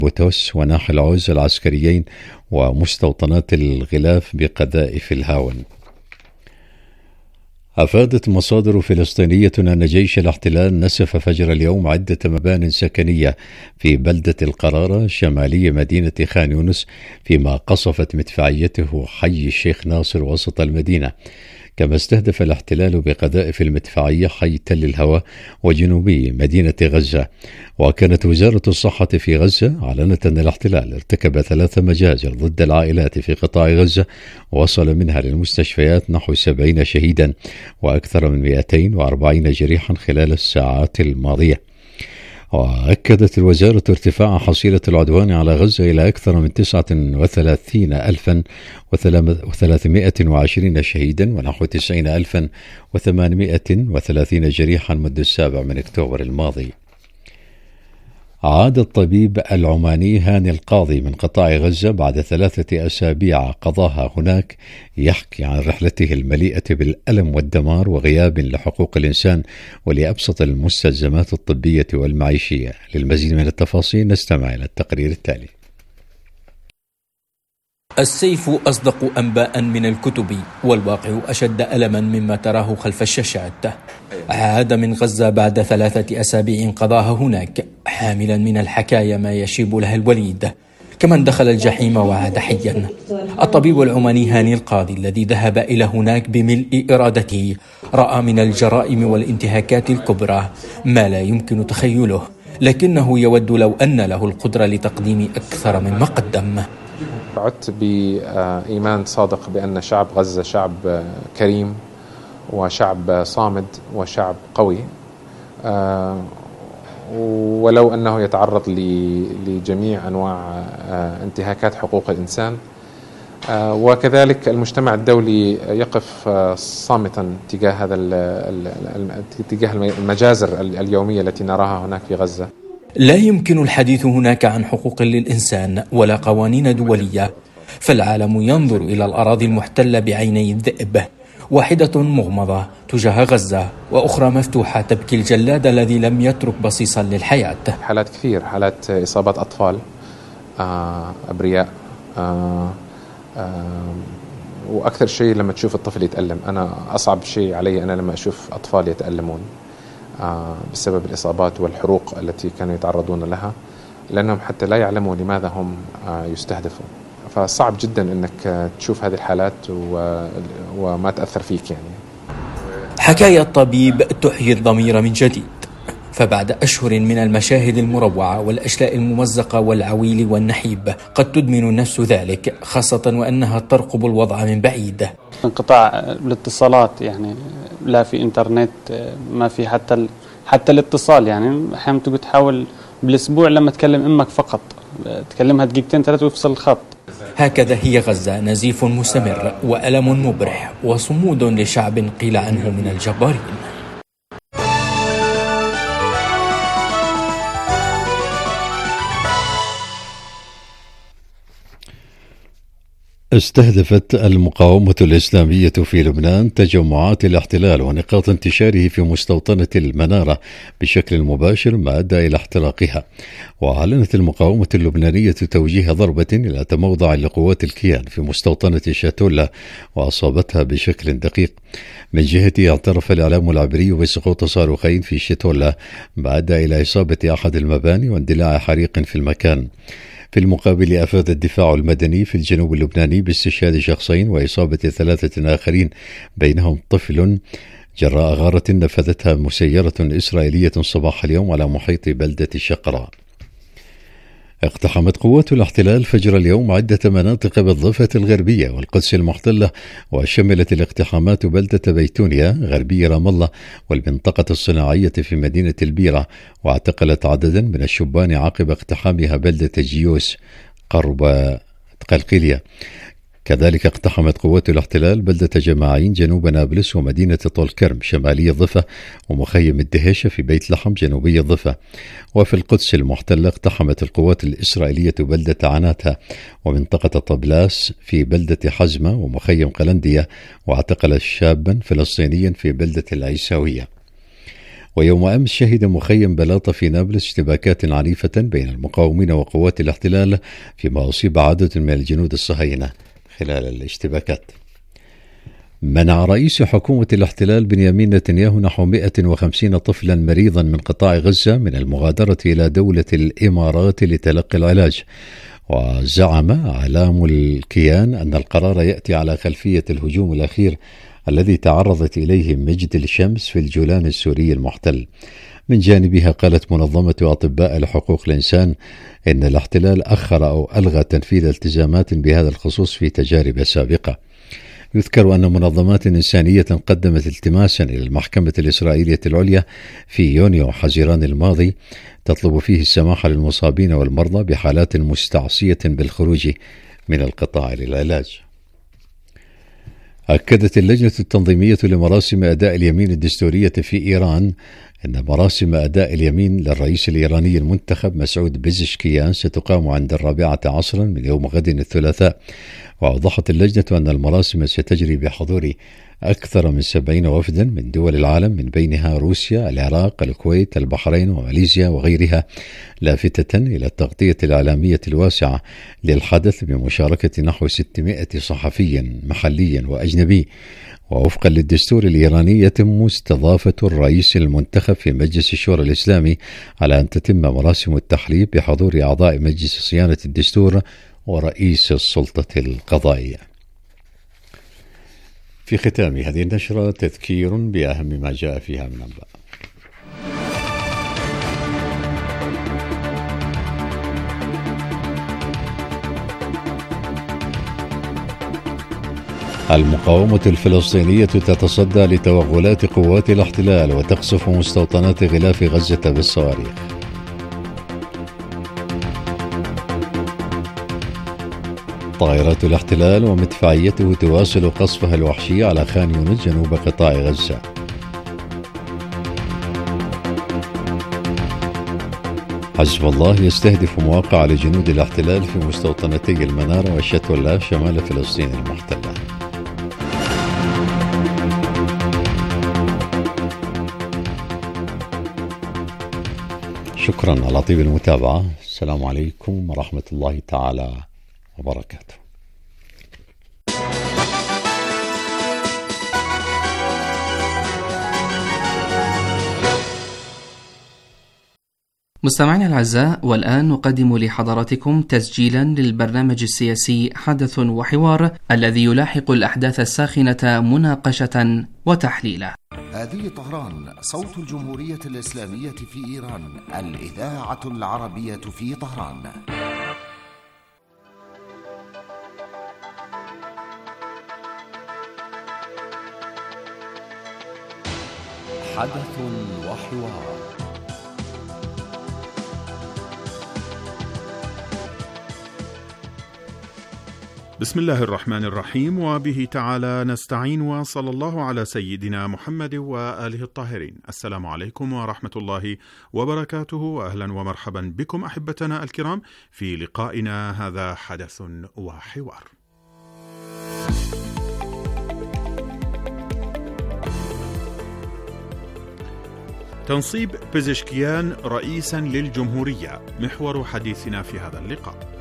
بوتوس وناحل عوز العسكريين ومستوطنات الغلاف بقذائف الهاون. أفادت مصادر فلسطينية أن جيش الاحتلال نسف فجر اليوم عدة مبان سكنية في بلدة القرارة شمالي مدينة خان يونس، فيما قصفت مدفعيته حي الشيخ ناصر وسط المدينة. كما استهدف الاحتلال بقذائف المدفعية حي تل الهوى وجنوبي مدينة غزة. وكانت وزارة الصحة في غزة أعلنت أن الاحتلال ارتكب 3 مجازر ضد العائلات في قطاع غزة، وصل منها للمستشفيات نحو 70 شهيدا وأكثر من 240 جريحا خلال الساعات الماضية. وأكدت الوزارة ارتفاع حصيلة العدوان على غزة إلى أكثر من 39,320 شهيدا ونحو 90,830 جريحا منذ 7 أكتوبر الماضي. عاد الطبيب العماني هاني القاضي من قطاع غزة بعد 3 أسابيع قضاها هناك، يحكي عن رحلته المليئة بالألم والدمار وغياب لحقوق الإنسان ولأبسط المستلزمات الطبية والمعيشية. للمزيد من التفاصيل نستمع إلى التقرير التالي. السيف أصدق أنباء من الكتب، والواقع أشد ألما مما تراه خلف الشاشات. عاد من غزة بعد 3 أسابيع قضاها هناك، حاملا من الحكايا ما يشيب لها الوليد، كمن دخل الجحيم وعاد حيا. الطبيب العماني هاني القاضي الذي ذهب إلى هناك بملء إرادته رأى من الجرائم والانتهاكات الكبرى ما لا يمكن تخيله، لكنه يود لو أن له القدرة لتقديم أكثر مما قدم. عدت بإيمان صادق بأن شعب غزة شعب كريم وشعب صامد وشعب قوي، ولو أنه يتعرض لجميع أنواع انتهاكات حقوق الإنسان، وكذلك المجتمع الدولي يقف صامتا تجاه هذا تجاه المجازر اليومية التي نراها هناك في غزة. لا يمكن الحديث هناك عن حقوق للإنسان ولا قوانين دولية، فالعالم ينظر إلى الأراضي المحتلة بعيني الذئب، واحدة مغمضة تجاه غزة وأخرى مفتوحة تبكي الجلاد الذي لم يترك بصيصا للحياة. حالات كثير، حالات إصابات أطفال أبرياء، وأكثر شيء لما تشوف الطفل يتألم. أنا أصعب شيء علي أنا لما أشوف أطفال يتألمون بسبب الإصابات والحروق التي كانوا يتعرضون لها، لأنهم حتى لا يعلموا لماذا هم يستهدفون. فصعب جدا أنك تشوف هذه الحالات وما تأثر فيك. يعني حكاية الطبيب تحيي الضمير من جديد، فبعد أشهر من المشاهد المروعة والأشلاء الممزقة والعويل والنحيب قد تدمن النفس ذلك، خاصة وأنها ترقب الوضع من بعيد. انقطاع الاتصالات، يعني لا في إنترنت، ما في حتى الاتصال. يعني أحيانا تحاول بالأسبوع لما تكلم أمك فقط تكلمها 2-3 ويفصل الخط. هكذا هي غزة، نزيف مستمر وألم مبرح وصمود لشعب قيل عنه من الجبارين. استهدفت المقاومة الإسلامية في لبنان تجمعات الاحتلال ونقاط انتشاره في مستوطنة المنارة بشكل مباشر، ما أدى إلى احتراقها. وأعلنت المقاومة اللبنانية توجيه ضربة إلى تموضع لقوات الكيان في مستوطنة شاتولا وأصابتها بشكل دقيق. من جهته اعترف الإعلام العبري بسقوط صاروخين في شاتولا، ما أدى إلى إصابة أحد المباني واندلاع حريق في المكان. في المقابل أفاد الدفاع المدني في الجنوب اللبناني باستشهاد شخصين وإصابة 3 آخرين، بينهم طفل، جراء غارة نفذتها مسيرة إسرائيلية صباح اليوم على محيط بلدة الشقراء. اقتحمت قوات الاحتلال فجر اليوم عدة مناطق بالضفة الغربية والقدس المحتلة، وشملت الاقتحامات بلدة بيتونيا غربي رام الله والمنطقة الصناعية في مدينة البيرة، واعتقلت عددا من الشبان عقب اقتحامها بلدة جيوس قرب قلقيلية. كذلك اقتحمت قوات الاحتلال بلدة جماعين جنوب نابلس ومدينة طول كرم شمالي الضفة ومخيم الدهيشة في بيت لحم جنوبي الضفة. وفي القدس المحتلة اقتحمت القوات الإسرائيلية بلدة عناتها ومنطقة طبلاس في بلدة حزمة ومخيم قلندية، واعتقلت شابا فلسطينيا في بلدة العيساوية. ويوم أمس شهد مخيم بلاطة في نابلس اشتباكات عنيفة بين المقاومين وقوات الاحتلال، فيما أصيب عدد من الجنود الصهاينة خلال الاشتباكات. منع رئيس حكومة الاحتلال بنيامين نتنياهو نحو 150 طفلا مريضا من قطاع غزة من المغادرة إلى دولة الإمارات لتلقي العلاج. وزعم إعلام الكيان أن القرار يأتي على خلفية الهجوم الأخير الذي تعرضت إليه مجد الشمس في الجولان السوري المحتل. من جانبها قالت منظمة أطباء لحقوق الإنسان إن الاحتلال أخر أو ألغى تنفيذ التزامات بهذا الخصوص في تجارب سابقة. يذكر أن منظمات إنسانية قدمت التماسا إلى المحكمة الإسرائيلية العليا في يونيو حزيران الماضي تطلب فيه السماح للمصابين والمرضى بحالات مستعصية بالخروج من القطاع للعلاج. أكدت اللجنة التنظيمية لمراسم أداء اليمين الدستورية في إيران أن مراسم أداء اليمين للرئيس الإيراني المنتخب مسعود بيزشكيان ستقام عند 4 من يوم غد الثلاثاء. وأوضحت اللجنة أن المراسم ستجري بحضور أكثر من 70 وفدا من دول العالم، من بينها روسيا، العراق، الكويت، البحرين وماليزيا وغيرها، لافتة إلى التغطية الإعلامية الواسعة للحدث بمشاركة نحو 600 صحفي محلي وأجنبي. ووفقا للدستور الإيراني يتم استضافة الرئيس المنتخب في مجلس الشورى الإسلامي على أن تتم مراسم التحليل بحضور أعضاء مجلس صيانة الدستور ورئيس السلطة القضائية. في ختام هذه النشرة تذكير بأهم ما جاء فيها من أنباء. المقاومة الفلسطينية تتصدى لتوغلات قوات الاحتلال وتقصف مستوطنات غلاف غزة بالصواريخ. طائرات الاحتلال ومدفعيته تواصل قصفها الوحشي على خان يونس جنوب قطاع غزة. حزب الله يستهدف مواقع لجنود الاحتلال في مستوطنتي المنارة والشتولة شمال فلسطين المحتلة. شكرا على طيب المتابعة. السلام عليكم ورحمة الله تعالى وبركاته. مستمعينا الأعزاء، والآن نقدم لحضراتكم تسجيلا للبرنامج السياسي حدث وحوار الذي يلاحق الأحداث الساخنة مناقشة وتحليلا. هذه طهران، صوت الجمهورية الإسلامية في إيران، الإذاعة العربية في طهران. حدث وحوار. بسم الله الرحمن الرحيم، وبه تعالى نستعين، وصلى الله على سيدنا محمد وآله الطاهرين. السلام عليكم ورحمة الله وبركاته، وأهلا ومرحبا بكم أحبتنا الكرام في لقائنا هذا حدث وحوار. تنصيب بيزشكيان رئيسا للجمهورية محور حديثنا في هذا اللقاء.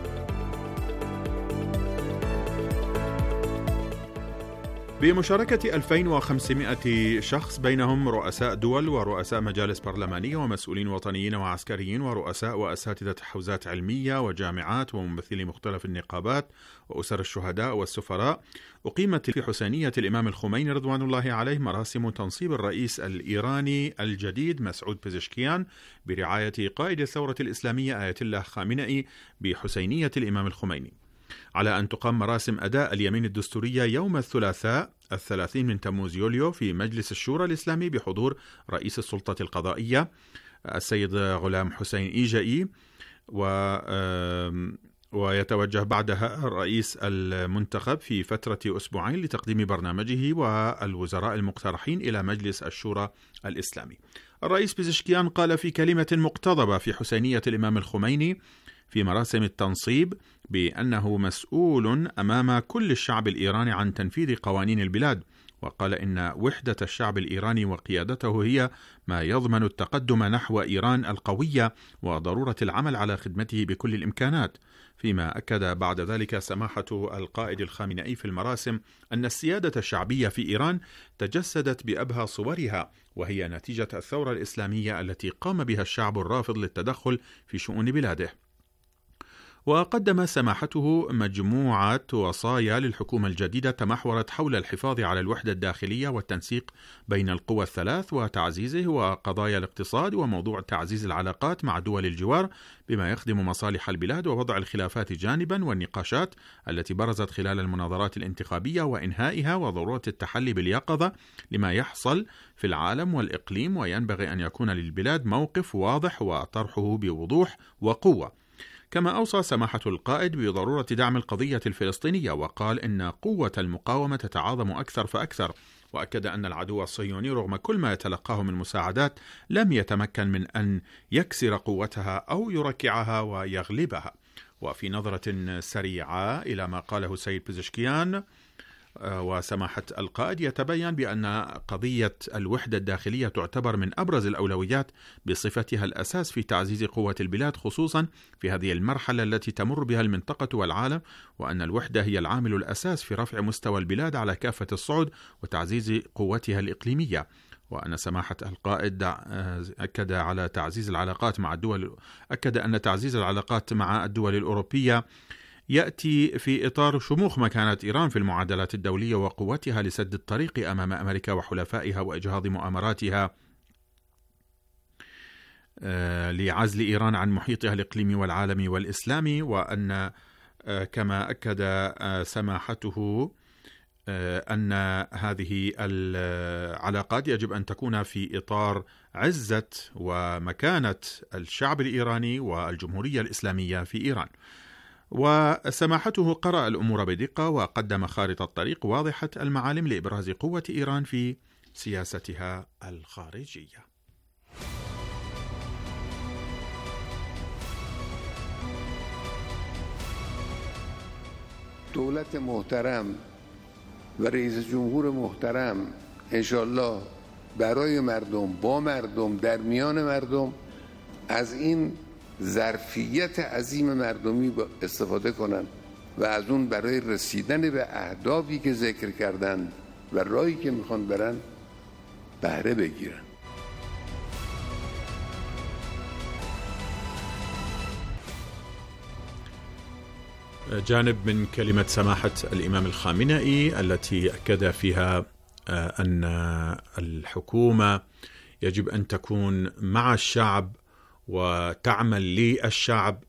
بمشاركة 2500 شخص بينهم رؤساء دول ورؤساء مجالس برلمانية ومسؤولين وطنيين وعسكريين ورؤساء وأساتذة حوزات علمية وجامعات وممثلي مختلف النقابات وأسر الشهداء والسفراء، أقيمت في حسينية الإمام الخميني رضوان الله عليه مراسم تنصيب الرئيس الإيراني الجديد مسعود بيزشكيان برعاية قائد الثورة الإسلامية آية الله خامنئي بحسينية الإمام الخميني، على أن تقام مراسم أداء اليمين الدستورية يوم الثلاثاء 30 من تموز يوليو في مجلس الشورى الإسلامي بحضور رئيس السلطة القضائية السيد غلام حسين إيجائي، ويتوجه بعدها الرئيس المنتخب في فترة أسبوعين لتقديم برنامجه والوزراء المقترحين إلى مجلس الشورى الإسلامي. الرئيس بيزشكيان قال في كلمة مقتضبة في حسينية الإمام الخميني في مراسم التنصيب بأنه مسؤول أمام كل الشعب الإيراني عن تنفيذ قوانين البلاد وقال إن وحدة الشعب الإيراني وقيادته هي ما يضمن التقدم نحو إيران القوية وضرورة العمل على خدمته بكل الإمكانات. فيما أكد بعد ذلك سماحة القائد الخامنئي في المراسم أن السيادة الشعبية في إيران تجسدت بأبهى صورها، وهي نتيجة الثورة الإسلامية التي قام بها الشعب الرافض للتدخل في شؤون بلاده. وقدم سماحته مجموعة وصايا للحكومة الجديدة تمحورت حول الحفاظ على الوحدة الداخلية والتنسيق بين القوى الثلاث وتعزيزه، وقضايا الاقتصاد، وموضوع تعزيز العلاقات مع دول الجوار بما يخدم مصالح البلاد، ووضع الخلافات جانبا والنقاشات التي برزت خلال المناظرات الانتخابية وإنهائها، وضرورة التحلي باليقظة لما يحصل في العالم والإقليم، وينبغي أن يكون للبلاد موقف واضح وطرحه بوضوح وقوة. كما أوصى سماحة القائد بضرورة دعم القضية الفلسطينية، وقال إن قوة المقاومة تتعاظم أكثر فأكثر، وأكد أن العدو الصهيوني رغم كل ما يتلقاه من مساعدات لم يتمكن من أن يكسر قوتها أو يركعها ويغلبها. وفي نظرة سريعة إلى ما قاله السيد بيزشكيان وسماحة القائد، يتبين بأن قضية الوحدة الداخلية تعتبر من أبرز الأولويات بصفتها الأساس في تعزيز قوة البلاد، خصوصا في هذه المرحلة التي تمر بها المنطقة والعالم، وأن الوحدة هي العامل الأساس في رفع مستوى البلاد على كافة الصعد وتعزيز قوتها الإقليمية. وأن سماحة القائد أكد أن تعزيز العلاقات مع الدول الأوروبية يأتي في إطار شموخ مكانة إيران في المعادلات الدولية وقوتها لسد الطريق أمام أمريكا وحلفائها وإجهاض مؤامراتها لعزل إيران عن محيطها الإقليمي والعالمي والإسلامي. وأن كما أكد سماحته أن هذه العلاقات يجب أن تكون في إطار عزة ومكانة الشعب الإيراني والجمهورية الإسلامية في إيران. وسماحته قرأ الأمور بدقة وقدم خارطة طريق واضحة المعالم لإبراز قوة إيران في سياستها الخارجية. دولت محترم و رئیس جمهور محترم انشالله برای مردم، با مردم، در میان مردم از این ظرفیت عظیم مردمی استفاده کنن و از اون برای رسیدن به اهدافی که ذکر کردن و راهی که میخوان برن بهره بگیرن. جانب من كلمة سماحة الإمام الخامنئي التي أكد فيها أن الحكومة يجب أن تكون مع الشعب وتعمل للشعب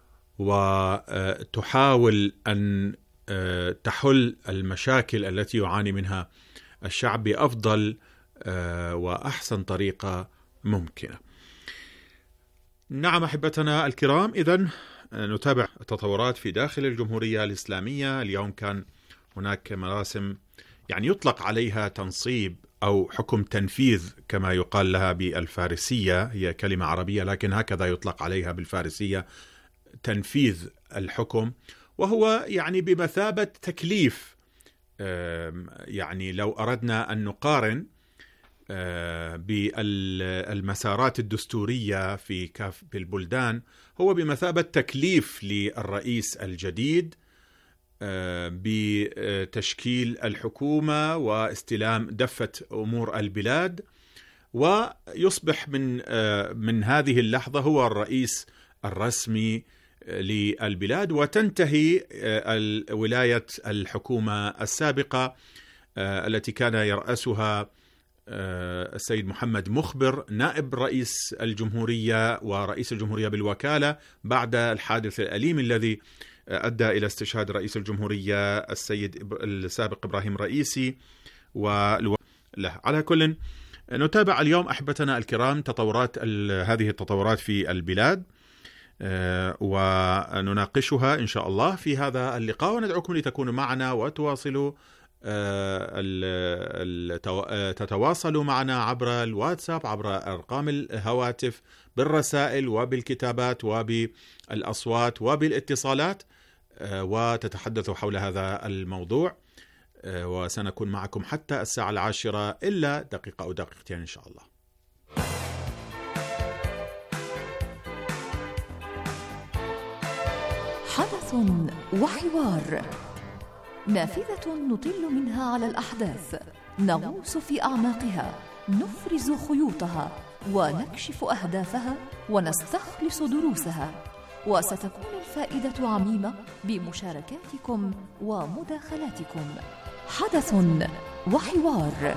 وتحاول أن تحل المشاكل التي يعاني منها الشعب بأفضل وأحسن طريقة ممكنة. نعم أحبتنا الكرام، إذن نتابع التطورات في داخل الجمهورية الإسلامية. اليوم كان هناك مراسم يطلق عليها تنصيب أو حكم تنفيذ كما يقال لها بالفارسية، هي كلمة عربية لكن هكذا يطلق عليها بالفارسية، تنفيذ الحكم، وهو بمثابة تكليف. لو أردنا أن نقارن بالمسارات الدستورية في البلدان، هو بمثابة تكليف للرئيس الجديد بتشكيل الحكومة واستلام دفة أمور البلاد، ويصبح من هذه اللحظة هو الرئيس الرسمي للبلاد، وتنتهي ولاية الحكومة السابقة التي كان يرأسها السيد محمد مخبر نائب رئيس الجمهورية ورئيس الجمهورية بالوكالة بعد الحادث الأليم الذي أدى إلى استشهاد رئيس الجمهورية السيد السابق إبراهيم رئيسي على كل نتابع اليوم أحبتنا الكرام هذه التطورات في البلاد ونناقشها إن شاء الله في هذا اللقاء، وندعوكم لتكونوا معنا وتواصلوا تتواصلوا معنا عبر الواتساب، عبر أرقام الهواتف، بالرسائل وبالكتابات وبالأصوات وبالاتصالات، وتتحدثوا حول هذا الموضوع. وسنكون معكم حتى الساعة 10 إلا دقيقة أو دقيقتين إن شاء الله. حدث وحوار، نافذة نطل منها على الأحداث، نغوص في أعماقها، نفرز خيوطها ونكشف أهدافها ونستخلص دروسها، وستكون الفائدة عميمة بمشاركاتكم ومداخلاتكم. حدث وحوار.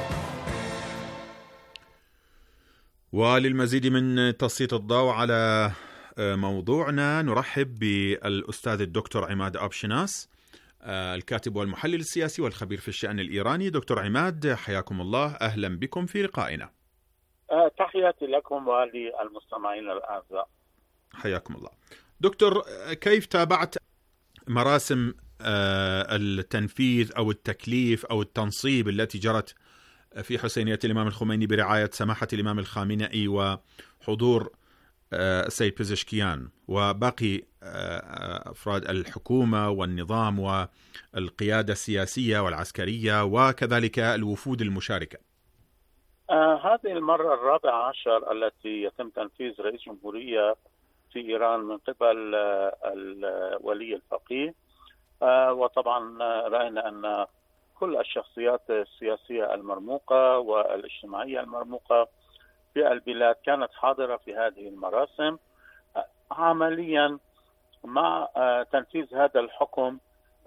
وللمزيد من تسليط الضوء على موضوعنا نرحب بالأستاذ الدكتور عماد أبشناس، الكاتب والمحلل السياسي والخبير في الشأن الإيراني. دكتور عماد، حياكم الله، أهلا بكم في لقائنا. تحياتي لكم وللمستمعين الأعزاء. حياكم الله. دكتور، كيف تابعت مراسم التنفيذ أو التكليف أو التنصيب التي جرت في حسينية الإمام الخميني برعاية سماحة الإمام الخامنئي وحضور السيد بيزشكيان وباقي أفراد الحكومة والنظام والقيادة السياسية والعسكرية وكذلك الوفود المشاركة؟ هذه المرة 14 التي يتم تنفيذ رئيس جمهورية في إيران من قبل ولي الفقيه، وطبعا رأينا أن كل الشخصيات السياسية المرموقة والاجتماعية المرموقة في البلاد كانت حاضرة في هذه المراسم. عمليا مع تنفيذ هذا الحكم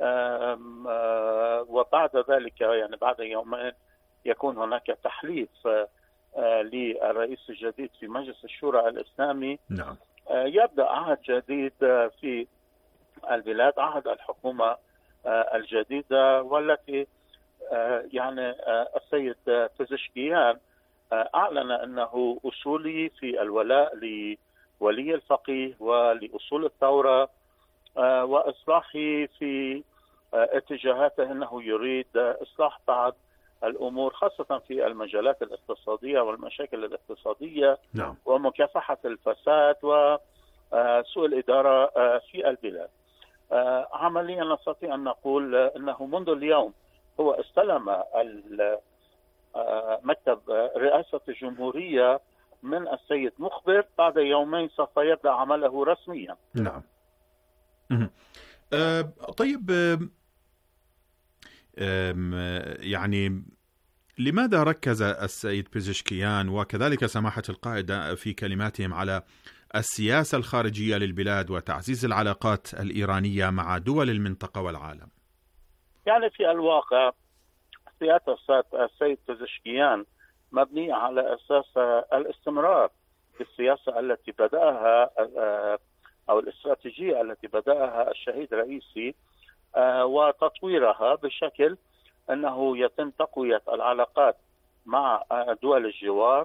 وبعد ذلك يعني بعد يومين يكون هناك تحليف للرئيس الجديد في مجلس الشورى الإسلامي. نعم. يبدأ عهد جديد في البلاد، عهد الحكومة الجديدة، والتي يعني السيد بيزشكيان أعلن أنه أصولي في الولاء لولي الفقيه ولأصول الثورة وإصلاحي في اتجاهاته، أنه يريد إصلاح بعض الأمور خاصة في المجالات الاقتصادية والمشاكل الاقتصادية. نعم. ومكافحة الفساد وسوء الإدارة في البلاد. عمليا نستطيع أن نقول أنه منذ اليوم هو استلم مكتب رئاسة الجمهورية من السيد مخبر، بعد يومين سوف يبدأ عمله رسميا. نعم. طيب، يعني لماذا ركز السيد بيزشكيان وكذلك سماحة القائد في كلماتهم على السياسة الخارجية للبلاد وتعزيز العلاقات الإيرانية مع دول المنطقة والعالم؟ يعني في الواقع سياسة السيد بيزشكيان مبنية على أساس الاستمرار في السياسة التي بدأها أو الاستراتيجية التي بدأها الشهيد رئيسي، وتطويرها بشكل أنه يتم تقوية العلاقات مع دول الجوار،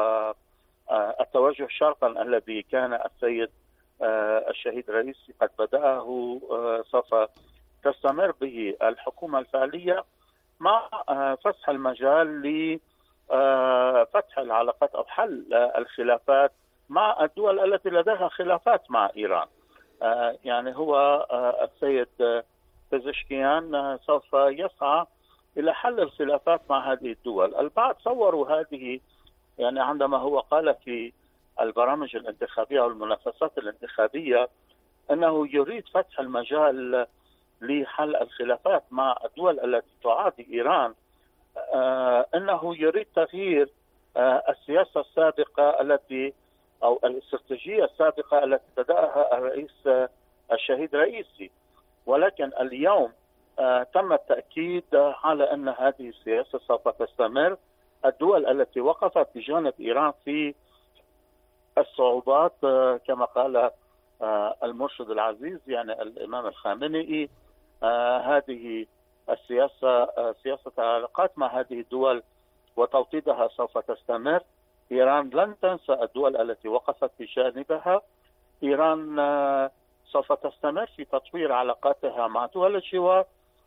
والتوجه شرقا الذي كان السيد الشهيد رئيسي قد بدأه سوف تستمر به الحكومة الفعلية، مع فتح المجال لفتح العلاقات أو حل الخلافات مع الدول التي لديها خلافات مع إيران. يعني هو السيد بيزشكيان سوف يسعى إلى حل الخلافات مع هذه الدول. البعض صوروا هذه يعني عندما هو قال في البرامج الانتخابية والمنافسات الانتخابية أنه يريد فتح المجال لحل الخلافات مع الدول التي تعادي إيران، أنه يريد تغيير السياسة السابقة التي أو الاستراتيجية السابقة التي بدأها الرئيس الشهيد رئيسي. ولكن اليوم تم التأكيد على أن هذه السياسة سوف تستمر. الدول التي وقفت بجانب إيران في الصعوبات كما قال المرشد العزيز يعني الإمام الخامنئي، هذه السياسة سياسة العلاقات مع هذه الدول وتوطيدها سوف تستمر. إيران لن تنسى الدول التي وقفت بجانبها. إيران سوف تستمر في تطوير علاقاتها مع دول الجوار،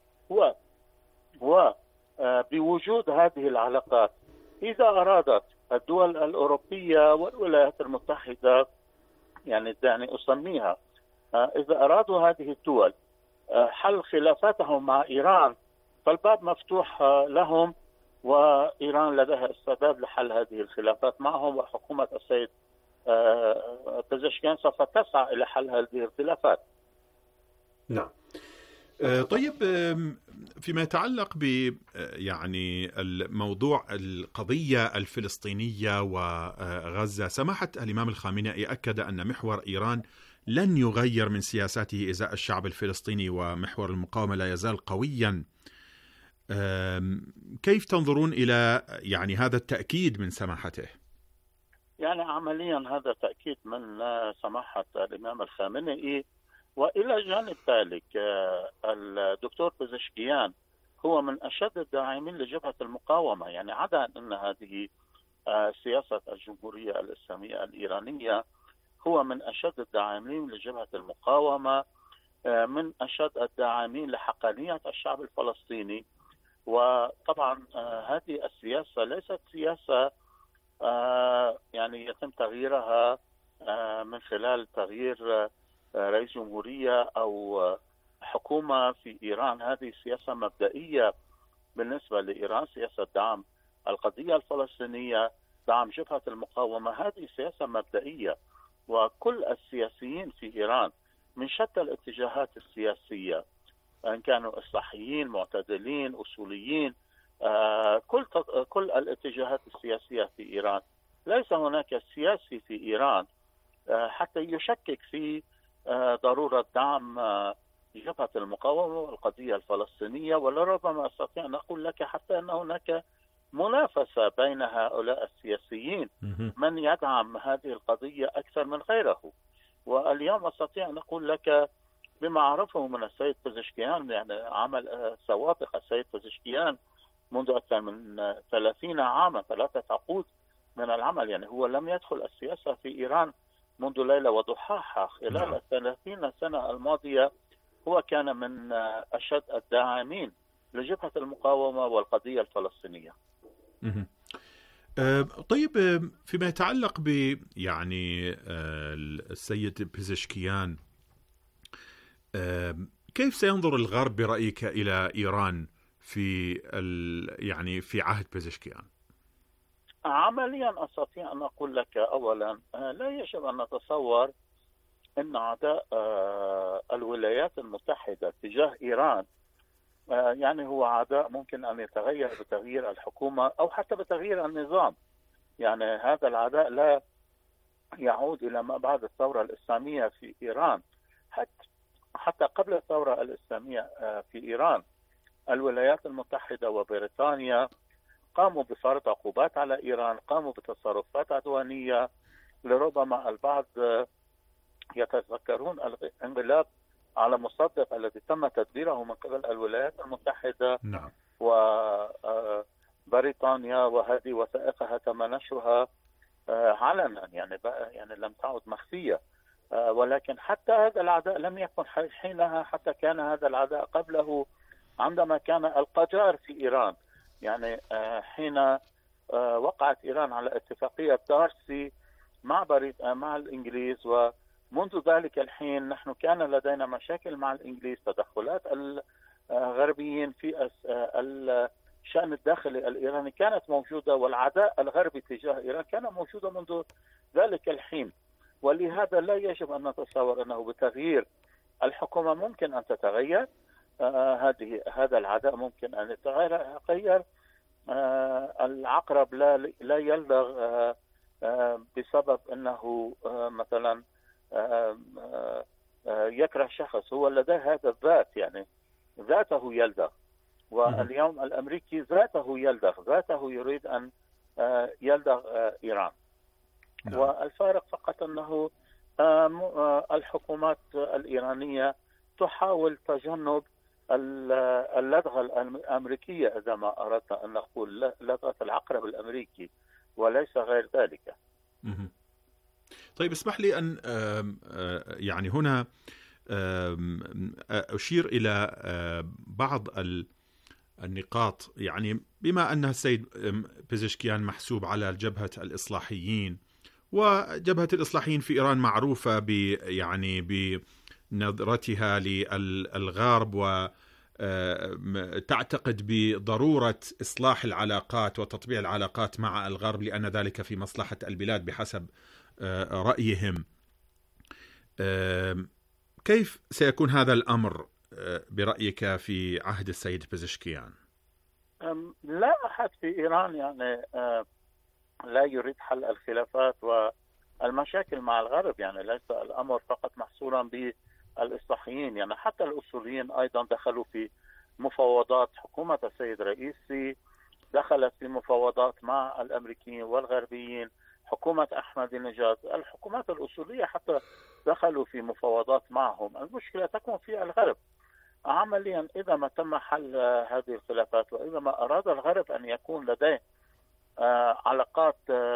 وبوجود هذه العلاقات إذا أرادت الدول الأوروبية والولايات المتحدة يعني دعني أسميها، إذا أرادوا هذه الدول حل خلافاتهم مع إيران فالباب مفتوح لهم، وإيران لديها استعداد لحل هذه الخلافات معهم، وحكومة السيد بزشكيان سوف تسعى إلى حل هذه الخلافات. نعم. طيب، فيما يتعلق ب يعني الموضوع القضية الفلسطينية وغزة، سماحة الإمام الخامنئي أكد أن محور إيران لن يغير من سياساته إزاء الشعب الفلسطيني، ومحور المقاومة لا يزال قويا. كيف تنظرون إلى يعني هذا التأكيد من سماحته؟ يعني عمليا هذا تأكيد من سماحة الإمام الخامنئي، وإلى جانب ذلك الدكتور بزشكيان هو من أشد الداعمين لجبهة المقاومة. يعني عدا أن هذه سياسة الجمهورية الإسلامية الإيرانية، هو من أشد الداعمين لجبهة المقاومة، من أشد الداعمين لحقانية الشعب الفلسطيني. وطبعا هذه السياسة ليست سياسة يعني يتم تغييرها من خلال تغيير رئيس جمهورية أو حكومة في إيران. هذه سياسة مبدئية بالنسبة لإيران، سياسة دعم القضية الفلسطينية، دعم جبهة المقاومة. هذه سياسة مبدئية، وكل السياسيين في إيران من شتى الاتجاهات السياسية، أن كانوا إصلاحيين، معتدلين، أصوليين، كل الاتجاهات السياسية في إيران، ليس هناك سياسي في إيران حتى يشكك في ضرورة دعم جبهة المقاومة والقضية الفلسطينية. ولربما أستطيع أن أقول لك حتى أن هناك منافسة بين هؤلاء السياسيين، من يدعم هذه القضية أكثر من غيره. واليوم أستطيع أن أقول لك بما أعرفه من السيد بزشكيان، يعني عمل سوابق السيد بزشكيان منذ أكثر من 30 عاما، 3 عقود من العمل. يعني هو لم يدخل السياسة في إيران منذ ليلة وضحاها. خلال 30 سنة الماضية هو كان من أشد الداعمين لجبهة المقاومة والقضية الفلسطينية. طيب، فيما يتعلق ب يعني السيد بزشكيان، كيف سينظر الغرب برأيك إلى إيران في يعني في عهد بزشكيان؟ عمليا أستطيع أن أقول لك أولا لا يجب أن نتصور أن عداء الولايات المتحدة تجاه إيران يعني هو عداء ممكن أن يتغير بتغيير الحكومة أو حتى بتغيير النظام. يعني هذا العداء لا يعود إلى ما بعد الثورة الإسلامية في إيران. حتى قبل الثورة الإسلامية في إيران الولايات المتحدة وبريطانيا قاموا بفرض عقوبات على إيران، قاموا بتصرفات عدوانية. لربما البعض يتذكرون الانقلاب على مصدق الذي تم تدبيره من قبل الولايات المتحدة وبريطانيا، وهذه وثائقها تم نشرها علنا، يعني لم تعد مخفية. ولكن حتى هذا العداء لم يكن حينها، حتى كان هذا العداء قبله عندما كان القجار في إيران. يعني حين وقعت إيران على اتفاقية دارسي مع الإنجليز، ومنذ ذلك الحين نحن كان لدينا مشاكل مع الإنجليز، تدخلات الغربيين في الشأن الداخلي الإيراني كانت موجودة، والعداء الغربي تجاه إيران كان موجودا منذ ذلك الحين. ولهذا لا يجب أن نتصور أنه بتغيير الحكومة ممكن أن تتغير هذا العداء، ممكن أن يتغير. العقرب لا يلدغ بسبب أنه مثلا يكره شخص، هو لديه هذا الذات، يعني ذاته يلدغ. واليوم الأمريكي ذاته يلدغ، ذاته يريد أن يلدغ إيران. والفارق فقط أنه الحكومات الإيرانية تحاول تجنب اللدغة الأمريكية، إذا ما أردنا أن نقول لدغة العقرب الأمريكي وليس غير ذلك. طيب، اسمح لي أن يعني هنا أشير إلى بعض النقاط. يعني بما أن السيد بزشكيان محسوب على جبهة الإصلاحيين، وجبهة الإصلاحيين في إيران معروفة يعني بنظرتها للغرب تعتقد بضرورة إصلاح العلاقات وتطبيع العلاقات مع الغرب لأن ذلك في مصلحة البلاد بحسب رأيهم. كيف سيكون هذا الأمر برأيك في عهد السيد بزشكيان؟ لا أحد في إيران يعني لا يريد حل الخلافات والمشاكل مع الغرب، يعني ليس الأمر فقط محصورا بالإصلاحيين، يعني حتى الأصوليين أيضا دخلوا في مفاوضات. حكومة السيد رئيسي دخلت في مفاوضات مع الأمريكيين والغربيين، حكومة أحمد نجاد، الحكومات الأصولية حتى دخلوا في مفاوضات معهم. المشكلة تكون في الغرب عمليا. إذا ما تم حل هذه الخلافات وإذا ما أراد الغرب أن يكون لديه علاقات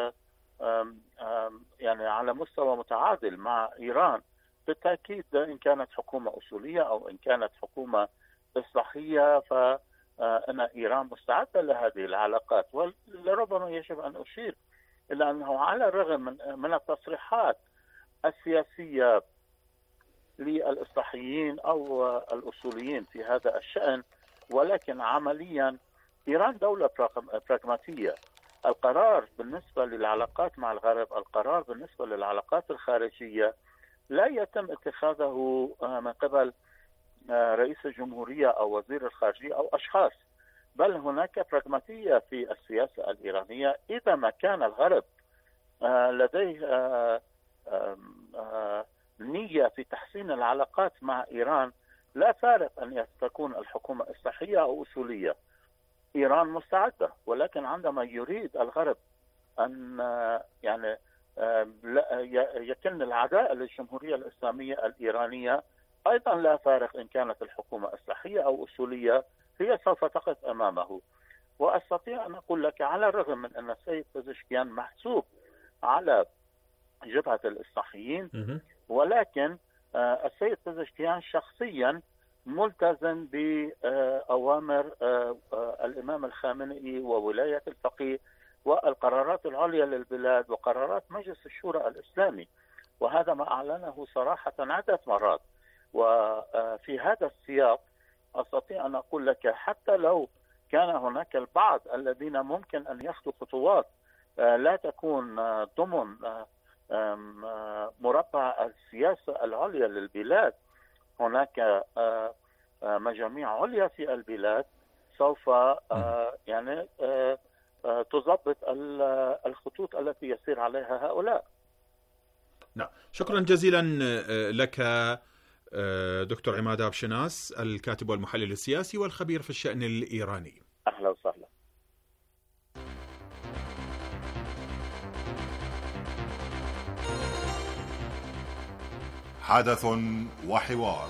يعني على مستوى متعادل مع إيران، بالتأكيد إن كانت حكومة أصولية أو إن كانت حكومة إصلاحية فإن إيران مستعدة لهذه العلاقات. ولربما يجب أن أشير إلى أنه على الرغم من التصريحات السياسية للإصلاحيين أو الأصوليين في هذا الشأن، ولكن عمليا إيران دولة براغماتية. القرار بالنسبة للعلاقات مع الغرب، القرار بالنسبة للعلاقات الخارجية لا يتم اتخاذه من قبل رئيس الجمهورية أو وزير الخارجية أو أشخاص، بل هناك براغماتية في السياسة الإيرانية. إذا ما كان الغرب لديه نية في تحسين العلاقات مع إيران، لا فارق أن تكون الحكومة إصلاحية أو أصولية، إيران مستعدة. ولكن عندما يريد الغرب أن يعني يكن العداء للجمهورية الإسلامية الإيرانية، أيضا لا فارق إن كانت الحكومة إصلاحية أو أصولية، هي سوف تقف أمامه. وأستطيع أن أقول لك على الرغم من أن السيد بزشكيان محسوب على جبهة الإصلاحيين، ولكن السيد بزشكيان شخصيا ملتزم بأوامر الإمام الخامنئي وولاية الفقيه والقرارات العليا للبلاد وقرارات مجلس الشورى الإسلامي، وهذا ما أعلنه صراحة عدة مرات. وفي هذا السياق أستطيع أن أقول لك حتى لو كان هناك البعض الذين ممكن أن يخطوا خطوات لا تكون ضمن مربع السياسة العليا للبلاد، هناك مجاميع عليا في البلاد سوف يعني تضبط الخطوط التي يسير عليها هؤلاء. نعم، شكرا جزيلا لك دكتور عماد أبشناس، الكاتب والمحلل السياسي والخبير في الشأن الإيراني. أهلا وسهلا. حدث وحوار.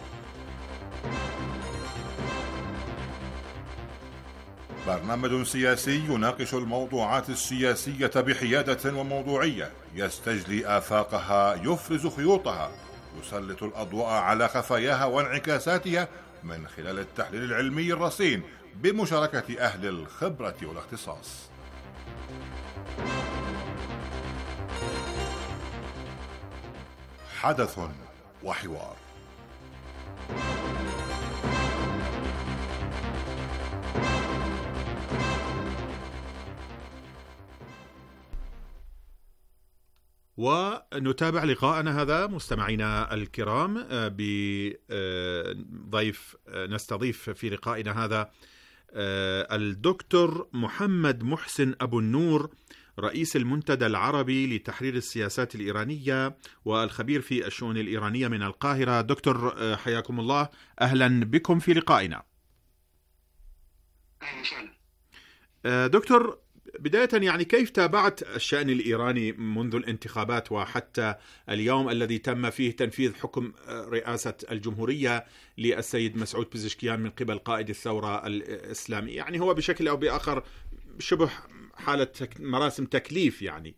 برنامج سياسي يناقش الموضوعات السياسية بحيادة وموضوعية، يستجلي آفاقها، يفرز خيوطها، يسلط الأضواء على خفاياها وانعكاساتها من خلال التحليل العلمي الرصين بمشاركة أهل الخبرة والاختصاص. حدث وحوار. ونتابع لقاءنا هذا مستمعينا الكرام بضيف نستضيف في لقائنا هذا الدكتور محمد محسن أبو النور، رئيس المنتدى العربي لتحرير السياسات الإيرانية والخبير في الشؤون الإيرانية من القاهرة. دكتور حياكم الله، أهلا بكم في لقائنا. أهلا وسهلا. دكتور، بداية يعني كيف تابعت الشأن الإيراني منذ الانتخابات وحتى اليوم الذي تم فيه تنفيذ حكم رئاسة الجمهورية للسيد مسعود بزشكيان من قبل قائد الثورة الإسلامية؟ يعني هو بشكل أو بآخر شبه حالة مراسم تكليف يعني.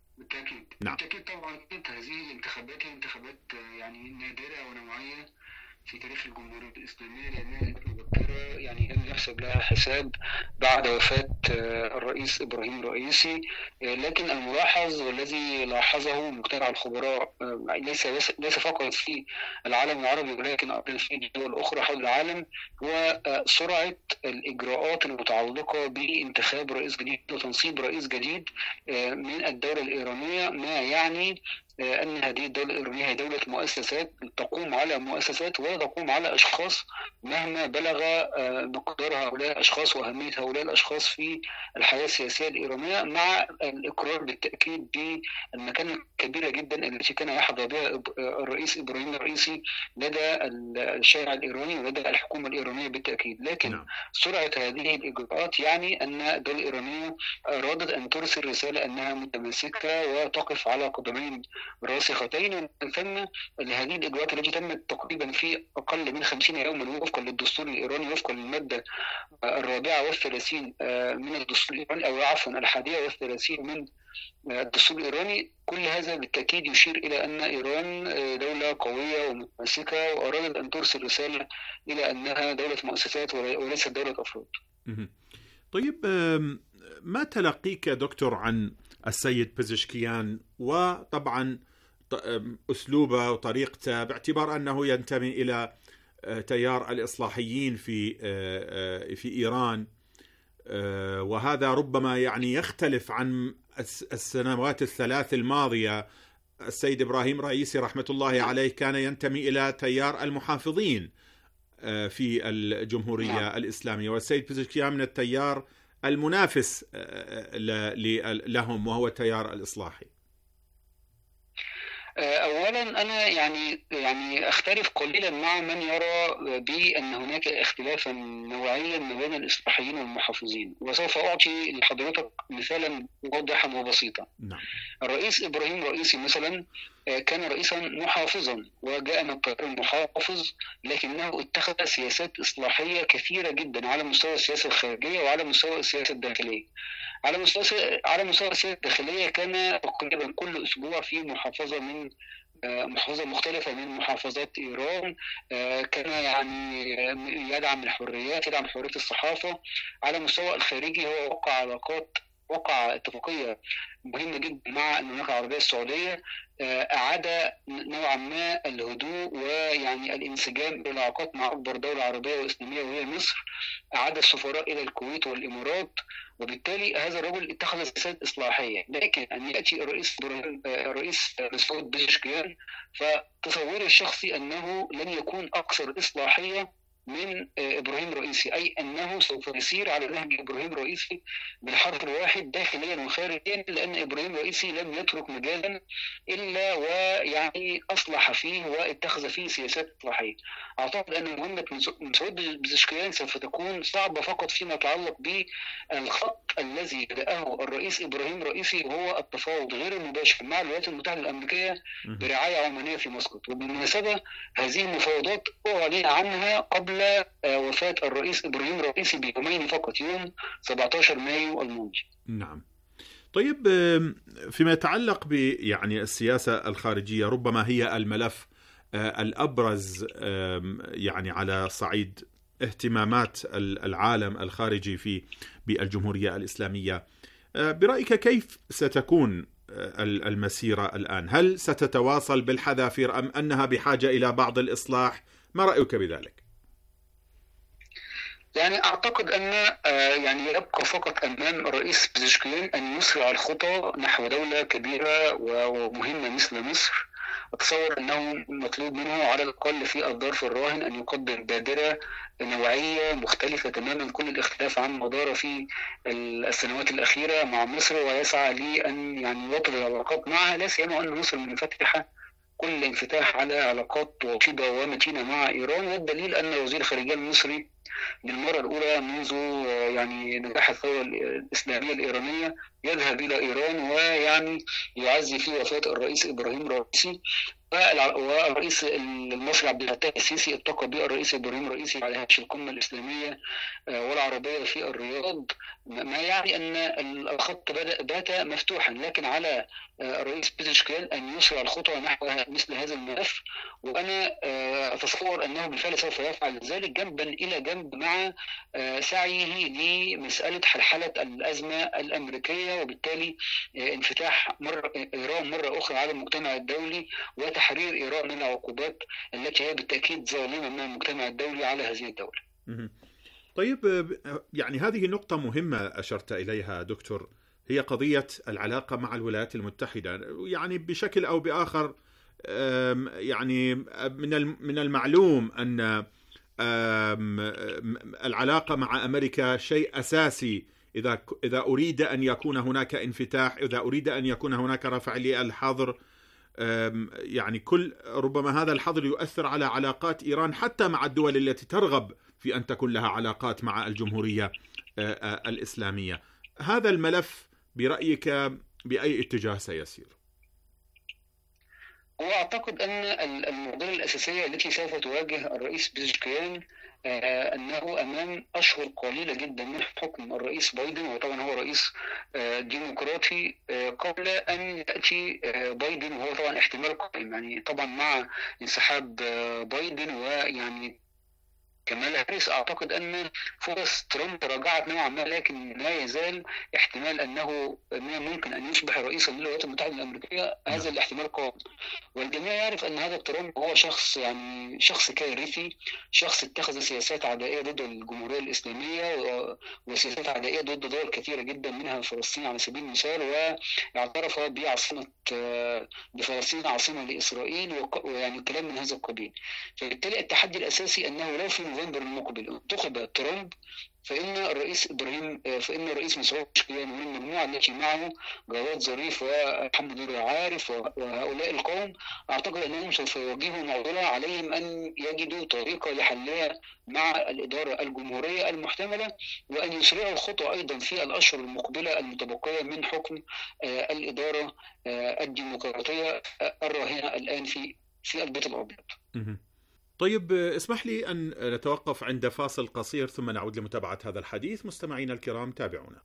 بالتأكيد. نعم. بالتأكيد طبعا هذه الانتخابات يعني نادرة ونوعية في تاريخ الجمهورية الإسلامية، لأنها مبكرة يعني لم يحسب لها حساب بعد وفاة الرئيس إبراهيم رئيسي. لكن الملاحظ والذي لاحظه مجتمع الخبراء ليس فقط في العالم العربي ولكن أيضا في دول أخرى حول العالم، هو سرعة الإجراءات المتعلقة بانتخاب رئيس جديد وتنصيب رئيس جديد من الدولة الإيرانية. ما يعني أن هذه الدولة الإيرانية هي دولة مؤسسات، تقوم على مؤسسات ولا تقوم على أشخاص، مهما بلغ مقدار هؤلاء الأشخاص وأهمية هؤلاء الأشخاص في الحياة السياسية الإيرانية، مع الإقرار بالتأكيد بالمكانة الكبيرة جدا التي كان يحظى بها الرئيس إبراهيم الرئيسي لدى الشارع الإيراني ولدى الحكومة الإيرانية بالتأكيد. لكن سرعة هذه الإجراءات يعني أن الدولة الإيرانية أرادت أن ترسل رسالة أنها متمسكة وتقف على قدمين راسختين. ومن ثم هذه الإجراءات التي تمت تقريبا في أقل من 50 يوما وفقا للدستور الإيراني، وفقا للمادة 34 من الدستور الإيراني، أو عفوا 31 من الدستور الإيراني. كل هذا بالتأكيد يشير إلى أن إيران دولة قوية ومتمسكة، وأرادت أن ترسل رسالة إلى أنها دولة مؤسسات وليست دولة أفراد. طيب، ما تلقيك دكتور عن السيد بزشكيان، وطبعا أسلوبه وطريقته، باعتبار أنه ينتمي إلى تيار الإصلاحيين في إيران، وهذا ربما يعني يختلف عن السنوات الثلاث الماضية. السيد إبراهيم رئيسي رحمة الله عليه كان ينتمي إلى تيار المحافظين في الجمهورية الإسلامية، والسيد بزشكيان من التيار المنافس لهم وهو التيار الإصلاحي. أولا أنا يعني أختلف قليلا مع من يرى بأن هناك اختلافا نوعيا ما بين الإصلاحيين والمحافظين، وسوف أعطي لحضرتك مثالا واضحا وبسيطا. الرئيس إبراهيم رئيسي مثلا كان رئيسا محافظا وجاء من التيار المحافظ، لكنه اتخذ سياسات إصلاحية كثيرة جدا على مستوى السياسة الخارجية وعلى مستوى السياسة الداخلية. على مستوى السياسة الداخلية كان تقريبا كل أسبوع في محافظة مختلفة من محافظات إيران، كان يعني يدعم الحريات، يدعم حرية الصحافة. على مستوى الخارجي هو وقع اتفاقية مهمة جدا مع المملكة العربية السعودية، أعاد نوعا ما الهدوء ويعني الانسجام بالعلاقات مع أكبر دولة عربية وإسلامية وهي مصر، أعاد السفراء إلى الكويت والإمارات، وبالتالي هذا الرجل اتخذ سياسات إصلاحية. لكن أن يأتي الرئيس مسعود بزشكيان، فتصوري الشخصي أنه لن يكون أكثر إصلاحية من إبراهيم رئيسي، أي أنه سوف يسير على نهج إبراهيم رئيسي بالحرف الواحد داخليا وخارجيا، لأن إبراهيم رئيسي لم يترك مجالا إلا ويعني أصلح فيه واتخذ فيه سياسات إصلاحية. أعتقد أن مهمة مسعود بزشكيان سوف تكون صعبة فقط فيما يتعلق بالخط الذي بدأه الرئيس إبراهيم رئيسي، وهو التفاوض غير المباشر مع الولايات المتحدة الأمريكية برعاية عمانية في مسقط. وبالمناسبة هذه المفاوضات أعلن عنها قبل وفاة الرئيس إبراهيم رئيسي بيومين فقط، يوم 17 مايو الماضي. نعم. طيب، فيما يتعلق يعني السياسة الخارجية، ربما هي الملف الأبرز يعني على صعيد اهتمامات العالم الخارجي بالجمهورية الإسلامية. برأيك كيف ستكون المسيرة الآن؟ هل ستتواصل بالحذافير أم أنها بحاجة إلى بعض الإصلاح؟ ما رأيك بذلك؟ يعني أعتقد أن يعني يبقى فقط أمام الرئيس بزشكيان أن يسرع الخطى نحو دولة كبيرة ومهمة مثل مصر. أتصور أنه مطلوب منه على الأقل في الظرف الراهن أن يقدم بادرة نوعية مختلفة تماما، كل الاختلاف عن ما دار في السنوات الأخيرة مع مصر، ويسعى لأن يعني يوطد العلاقات معها، لا سيما أن مصر منفتحة كل انفتاح على علاقات وطيدة ومتينة مع إيران. والدليل أن وزير الخارجية المصري للمرة الأولى منذ يعني نجاح الثورة الإسلامية الإيرانية يذهب إلى إيران ويعني يعزي في وفاة الرئيس إبراهيم رئيسي، والرئيس المصري عبد الفتاح السيسي التقى بالرئيس إبراهيم رئيسي على هامش القمة الإسلامية والعربية في الرياض، ما يعني أن الخط بات مفتوحا، لكن على الرئيس بيزشكيان أن يسرع الخطوة نحو مثل هذا الملف، وأنا أتصور أنه بالفعل سوف يفعل ذلك جنبا إلى جنب مع سعيه لمسألة حلحلة الأزمة الأمريكية، وبالتالي انفتاح إيران مرة أخرى على المجتمع الدولي وتحرير إيران من العقوبات التي هي بالتأكيد ظالمة من المجتمع الدولي على هذه الدولة. طيب، يعني هذه نقطة مهمة أشرت إليها دكتور، هي قضية العلاقة مع الولايات المتحدة. يعني بشكل أو بآخر يعني من المعلوم أن العلاقة مع أمريكا شيء أساسي إذا أريد أن يكون هناك انفتاح، إذا أريد أن يكون هناك رفع للحظر. يعني ربما هذا الحظر يؤثر على علاقات إيران حتى مع الدول التي ترغب في أن تكون لها علاقات مع الجمهورية الإسلامية. هذا الملف برأيك بأي اتجاه سيسير؟ وأعتقد أن المعضلة الأساسية التي سوف تواجه الرئيس بيزشكيان أنه أمام أشهر قليلة جدا من حكم الرئيس بايدن، وطبعا هو رئيس ديمقراطي، قبل أن يأتي بايدن، وهو طبعا احتمال قائم، يعني طبعا مع انسحاب بايدن ويعني كمالا هاريس، أعتقد أن فرص ترامب تراجعت نوعا ما، لكن لا يزال احتمال أنه ممكن أن يصبح رئيسا للولايات المتحدة الأمريكية، هذا الاحتمال قائم. والجميع يعرف أن هذا ترامب هو شخص كارثي، شخص اتخذ سياسات عدائية ضد الجمهورية الإسلامية وسياسات عدائية ضد دول كثيرة جدا منها فلسطين على سبيل المثال، واعترف بفلسطين عاصمة لإسرائيل، ويعني كلام من هذا القبيل. فبالتالي التحدي الأساسي أنه لو في نوفمبر المقبل انتخب ترامب، فإن الرئيس مسعود بيزشكيان والمجموعة التي معه جواد ظريف ومحمد نور عارف وهؤلاء القوم، أعتقد أنهم سوف يواجهوا معضلة عليهم أن يجدوا طريقة لحلها مع الإدارة الجمهورية المحتملة، وأن يسرعوا الخطوة أيضا في الأشهر المقبلة المتبقية من حكم الإدارة الديمقراطية الراهنة الآن في البيت الأبيض. طيب، اسمح لي أن نتوقف عند فاصل قصير ثم نعود لمتابعة هذا الحديث. مستمعينا الكرام، تابعونا.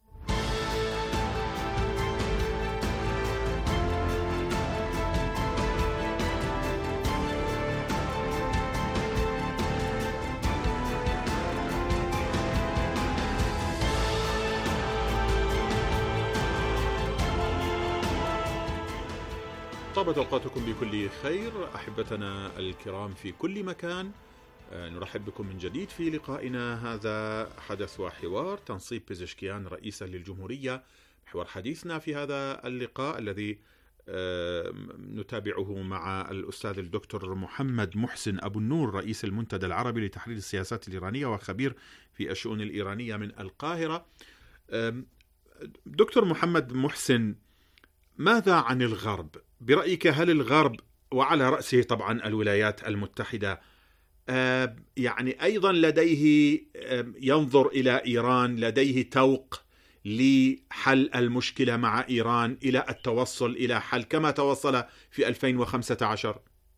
طابت أوقاتكم بكل خير أحبتنا الكرام في كل مكان. نرحب بكم من جديد في لقائنا هذا حدث وحوار، تنصيب بيزشكيان رئيسا للجمهورية. محور حديثنا في هذا اللقاء الذي نتابعه مع الأستاذ الدكتور محمد محسن أبو النور، رئيس المنتدى العربي لتحليل السياسات الإيرانية وخبير في الشؤون الإيرانية من القاهرة. دكتور محمد محسن، ماذا عن الغرب؟ برأيك هل الغرب وعلى رأسه طبعا الولايات المتحدة يعني أيضا لديه ينظر إلى إيران، لديه توق لحل المشكلة مع إيران إلى التوصل إلى حل كما توصل في 2015؟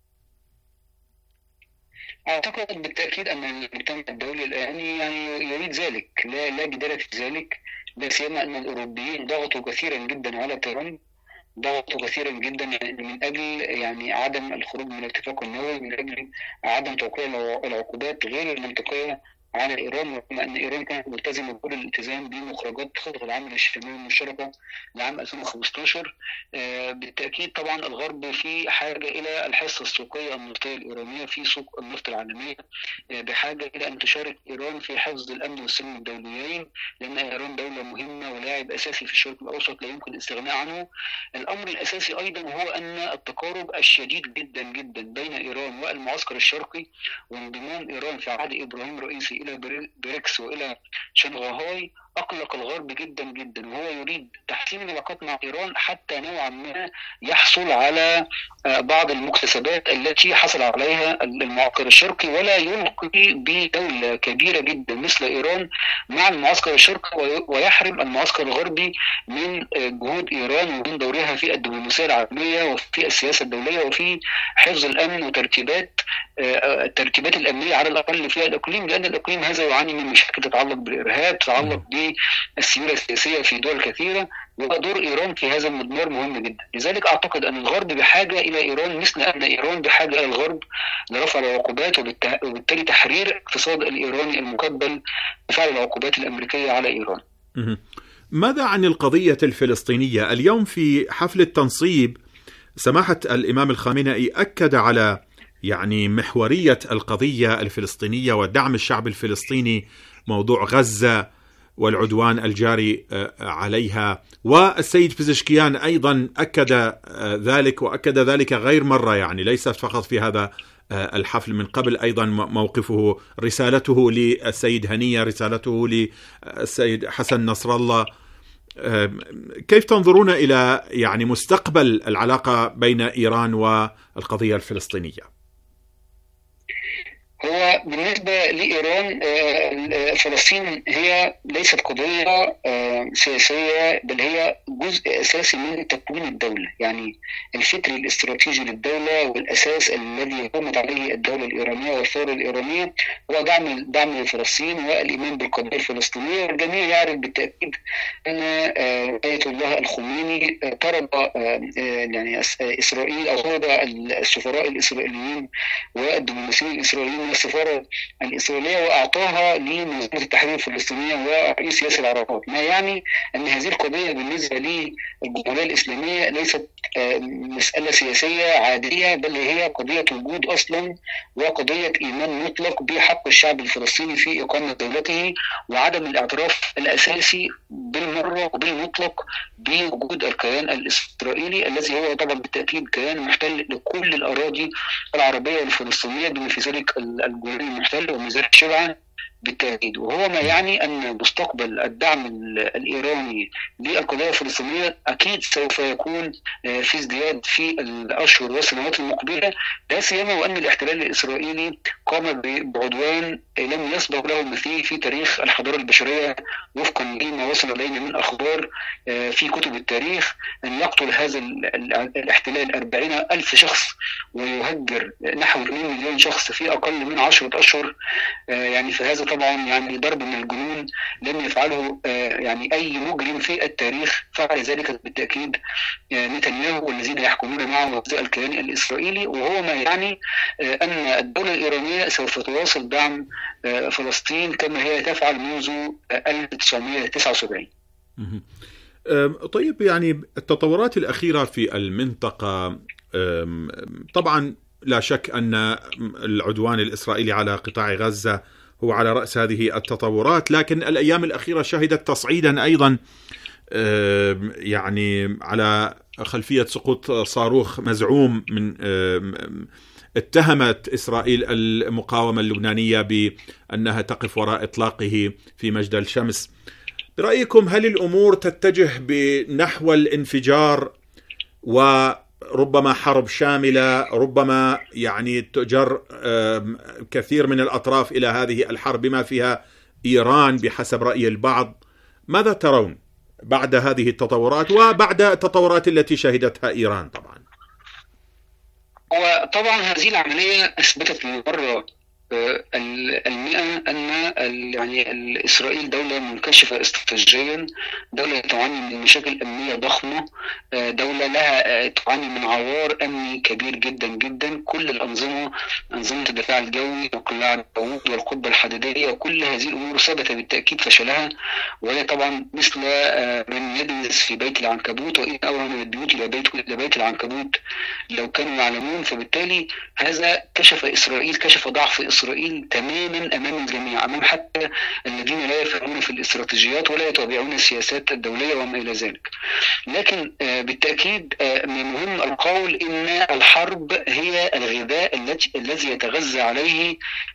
أعتقد بالتأكيد أن المجتمع الدولي الآن يعني يريد ذلك، لا جدال في ذلك، لا سيما أن الأوروبيين ضغطوا كثيرا جدا على تيران، ضغطوا كثيرا جدا من أجل يعني عدم الخروج من الاتفاق النووي، من أجل عدم توقيع العقوبات غير المنطقية على إيران، وبما أن إيران كانت ملتزمة بكل الالتزام بمخرجات خطة العمل الشاملة المشتركة لعام 2015. بالتأكيد طبعا الغرب في حاجة إلى الحصة السوقية النفطية الإيرانية في سوق النفط العالمية، بحاجة إلى أن تشارك إيران في حفظ الأمن والسلم الدوليين، لأن إيران دولة مهمة ولاعب أساسي في الشرق الأوسط لا يمكن الاستغناء عنه. الأمر الأساسي أيضا هو أن التقارب الشديد جدا جدا بين إيران والمعسكر الشرقي، وانضمام إيران في عهد إبراهيم رئيسي إلى بريكس وإلى شنغهاي، أقلق الغرب جدا جدا، وهو يريد تحسين العلاقات مع إيران حتى نوعا ما يحصل على بعض المكتسبات التي حصل عليها المعسكر الشرقي، ولا يلقي بدولة كبيرة جدا مثل إيران مع المعسكر الشرقي ويحرم المعسكر الغربي من جهود إيران ومن دورها في الدبلوماسية العالمية وفي السياسة الدولية وفي حفظ الأمن وترتيبات الترتيبات الأمنية على الأقل في الإقليم، لأن الإقليم هذا يعاني من مشاكل تتعلق بالإرهاب، تتعلق بالسيولة السياسية في دول كثيرة، ودور إيران في هذا المضمار مهم جدا. لذلك أعتقد أن الغرب بحاجة إلى إيران مثل أن إيران بحاجة إلى الغرب لرفع العقوبات وبالتالي تحرير الاقتصاد الإيراني المكبل بفعل العقوبات الأمريكية على إيران. ماذا عن القضية الفلسطينية؟ اليوم في حفل التنصيب سماحة الإمام الخامنئي أكد على محورية القضية الفلسطينية ودعم الشعب الفلسطيني، موضوع غزة والعدوان الجاري عليها، والسيد بزشكيان أيضا أكد ذلك، وأكد ذلك غير مرة، ليس فقط في هذا الحفل، من قبل أيضا موقفه، رسالته للسيد هنية، رسالته للسيد حسن نصر الله. كيف تنظرون إلى مستقبل العلاقة بين إيران والقضية الفلسطينية؟ هو بالنسبة لإيران فلسطين هي ليست قضية سياسية، بل هي جزء أساسي من تكوين الدولة، الفكر الاستراتيجي للدولة والأساس الذي قامت عليه الدولة الإيرانية والثورة الإيرانية هو دعم فلسطين والإيمان بالقضية الفلسطينية. والجميع يعرف بالتأكيد أن آية الله الخميني طرد إسرائيل، أو طرد السفراء الإسرائيليين والدبلوماسيين الإسرائيليين السفارة الإسرائيلية وأعطاها لمنظمة التحرير الفلسطينية ورئيس ياسر عرفات، ما يعني أن هذه القضية بالنسبة للجمهورية الإسلامية ليست مسألة سياسية عادية، بل هي قضية وجود أصلا وقضية إيمان مطلق بحق الشعب الفلسطيني في إقامة دولته، وعدم الاعتراف الأساسي بالمرة وبالمطلق بوجود الكيان الإسرائيلي الذي هو طبعا بالتأكيد كيان محتل لكل الأراضي العربية والفلسطينية بما في ذلك الجمهورية المحتلة ومزارع شبعا بالتأكيد. وهو ما يعني أن مستقبل الدعم الإيراني للقضية الفلسطينية أكيد سوف يكون في ازدياد في الأشهر والسنوات المقبلة، لا سيما وأن الاحتلال الإسرائيلي قام بعدوان لم يسبق له مثيل في تاريخ الحضارة البشرية وفقا لما وصل إلينا من أخبار في كتب التاريخ، أن يقتل هذا الاحتلال 40,000 شخص ويهجر نحو 2 مليون شخص في أقل من 10 أشهر. فهذا طبعا ضرب من الجنون لم يفعله أي مجرم في التاريخ، فعل ذلك بالتأكيد نتنياهو والذين يحكمون معه الكيان الإسرائيلي. وهو ما يعني أن الدولة الإيرانية سوف تواصل دعم فلسطين كما هي تفعل منذ 1979. طيب، التطورات الأخيرة في المنطقة، طبعا لا شك أن العدوان الإسرائيلي على قطاع غزة هو على رأس هذه التطورات، لكن الأيام الأخيرة شهدت تصعيدا أيضا على خلفية سقوط صاروخ مزعوم من اتهمت إسرائيل المقاومة اللبنانية بأنها تقف وراء إطلاقه في مجدل الشمس. برأيكم هل الأمور تتجه بنحو الانفجار وربما حرب شاملة، ربما تجر كثير من الأطراف إلى هذه الحرب بما فيها إيران بحسب رأي البعض؟ ماذا ترون بعد هذه التطورات وبعد التطورات التي شهدتها إيران؟ وطبعا هذه العملية أثبتت للمرة 100 أن إسرائيل دولة منكشفة استراتيجيا، دولة تعاني من مشاكل أمنية ضخمة، دولة لها تعاني من عوار أمني كبير جدا جدا. كل الأنظمة، أنظمة الدفاع الجوي وقلاع داوود والقبة الحديدية، وكل هذه الأمور ثبت بالتأكيد فشلها، وهي طبعا مثل من يجلس في بيت العنكبوت، وإن أوهى من البيوت إلى بيت العنكبوت لو كانوا يعلمون. فبالتالي هذا كشف ضعف إسرائيل تماما أمام الجميع، أمام حتى الذين لا يفهمون في الاستراتيجيات ولا يتابعون السياسات الدولية وما إلى ذلك. لكن بالتأكيد من المهم القول إن الحرب هي الغذاء الذي يتغذى عليه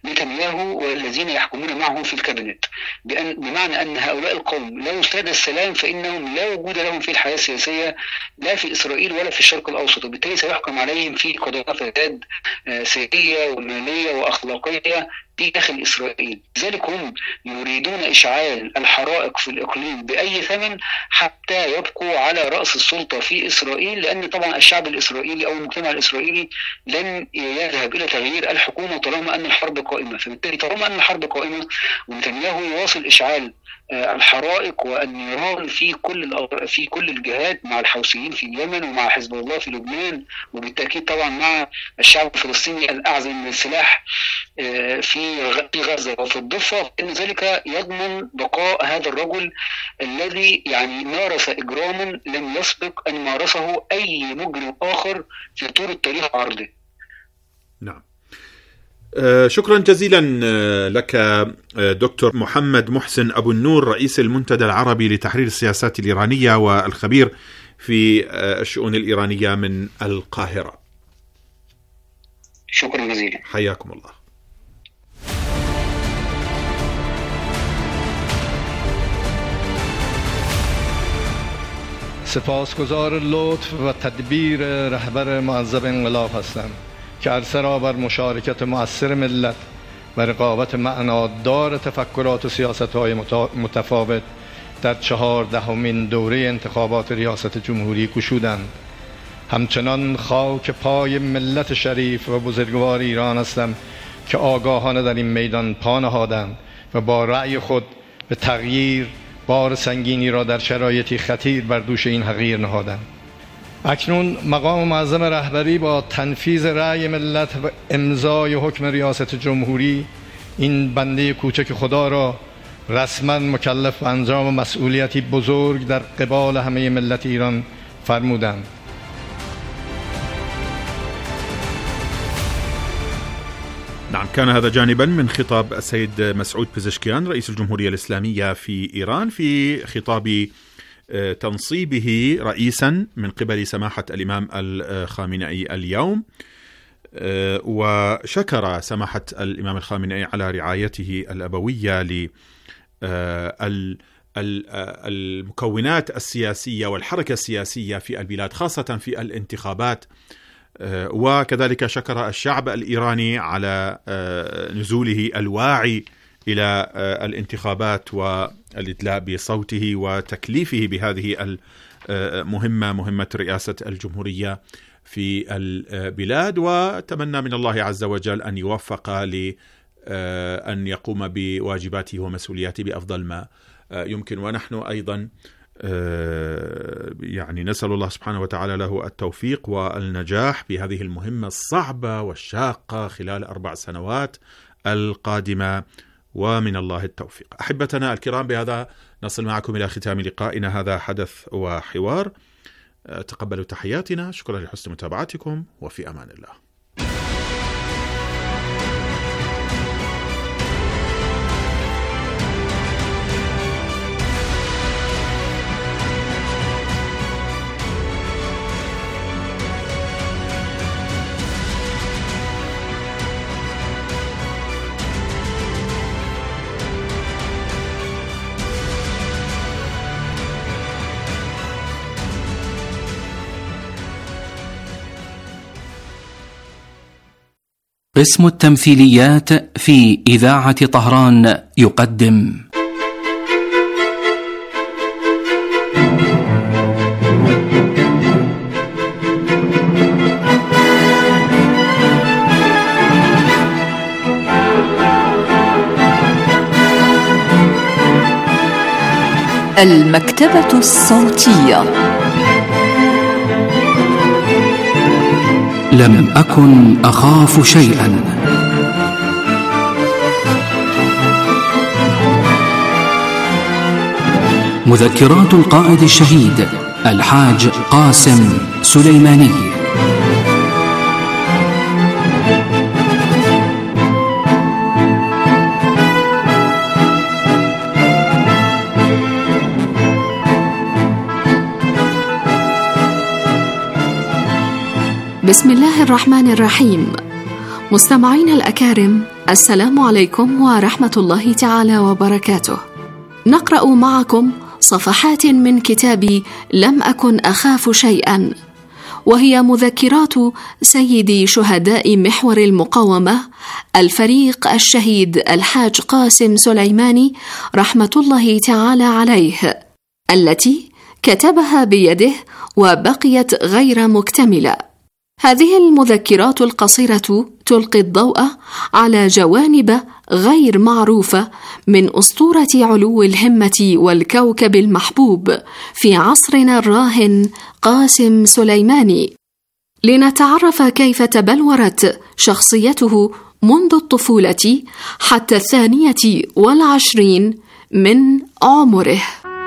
نتنياهو والذين يحكمون معه في الكابينت، بمعنى أن هؤلاء القوم لا يستهدى السلام فإنهم لا وجود لهم في الحياة السياسية لا في إسرائيل ولا في الشرق الأوسط، وبالتالي سيحكم عليهم في قضايا فساد سياسية ومالية وأخلاقية في داخل إسرائيل. لذلك هم يريدون إشعال الحرائق في الإقليم بأي ثمن حتى يبقوا على رأس السلطة في إسرائيل، لأن طبعا الشعب الإسرائيلي أو المجتمع الإسرائيلي لن يذهب إلى تغيير الحكومة طالما أن الحرب قائمة. فبالتالي طالما أن الحرب قائمة ونتنياهو يواصل إشعال الحرائق والنيران في كل الجهات مع الحوثيين في اليمن ومع حزب الله في لبنان، وبالتأكيد طبعا مع الشعب الفلسطيني الأعزل من السلاح في غزة وفي الضفة، إن ذلك يضمن بقاء هذا الرجل الذي يعني مارس إجراما لم يسبق أن مارسه أي مجرم آخر في طول التاريخ عرضه. نعم. شكرا جزيلا لك دكتور محمد محسن أبو النور، رئيس المنتدى العربي لتحرير السياسات الإيرانية والخبير في الشؤون الإيرانية من القاهرة. شكرا جزيلا. حياكم الله. سپاسگزار لطف و تدبیر رهبر معظم انقلاب هستم که عرصه را بر مشارکت مؤثر ملت و رقابت معنادار تفکرات و سیاست‌های متفاوت در 14مین دوره انتخابات ریاست جمهوری گشودند. همچنان خاک پای ملت شریف و بزرگوار ایران هستم که آگاهانه در این میدان پا نهادند و با رأی خود به تغییر بار سنگینی را در شرایطی خطیر بر دوش این حقیر نهادند. اکنون مقام معظم رهبری با تنفیذ رأی ملت و امضای حکم ریاست جمهوری این بنده کوچک خدا را رسما مکلف و انجام مسئولیتی بزرگ در قبال همه ملت ایران فرمودند. نعم، كان هذا جانبا من خطاب السيد مسعود بزشكيان رئيس الجمهورية الإسلامية في إيران في خطاب تنصيبه رئيسا من قبل سماحة الإمام الخامنئي اليوم، وشكر سماحة الإمام الخامنئي على رعايته الأبوية للمكونات السياسية والحركة السياسية في البلاد خاصة في الانتخابات، وكذلك شكر الشعب الإيراني على نزوله الواعي إلى الانتخابات والإدلاء بصوته وتكليفه بهذه المهمة، مهمة رئاسة الجمهورية في البلاد، وتمنى من الله عز وجل أن يوفق لأن يقوم بواجباته ومسؤولياته بأفضل ما يمكن. ونحن أيضا يعني نسأل الله سبحانه وتعالى له التوفيق والنجاح بهذه المهمة الصعبة والشاقة خلال 4 سنوات القادمة، ومن الله التوفيق. أحبتنا الكرام، بهذا نصل معكم إلى ختام لقائنا هذا حدث وحوار. تقبلوا تحياتنا، شكرا لحسن متابعتكم، وفي أمان الله. قسم التمثيليات في إذاعة طهران يقدم المكتبة الصوتية. لم أكن أخاف شيئا. مذكرات القائد الشهيد الحاج قاسم سليماني. بسم الله الرحمن الرحيم. مستمعين الأكارم، السلام عليكم ورحمة الله تعالى وبركاته. نقرأ معكم صفحات من كتاب لم أكن أخاف شيئا، وهي مذكرات سيد شهداء محور المقاومة الفريق الشهيد الحاج قاسم سليماني رحمة الله تعالى عليه، التي كتبها بيده وبقيت غير مكتملة. هذه المذكرات القصيرة تلقي الضوء على جوانب غير معروفة من أسطورة علو الهمة والكوكب المحبوب في عصرنا الراهن قاسم سليماني، لنتعرف كيف تبلورت شخصيته منذ الطفولة حتى 22 من عمره.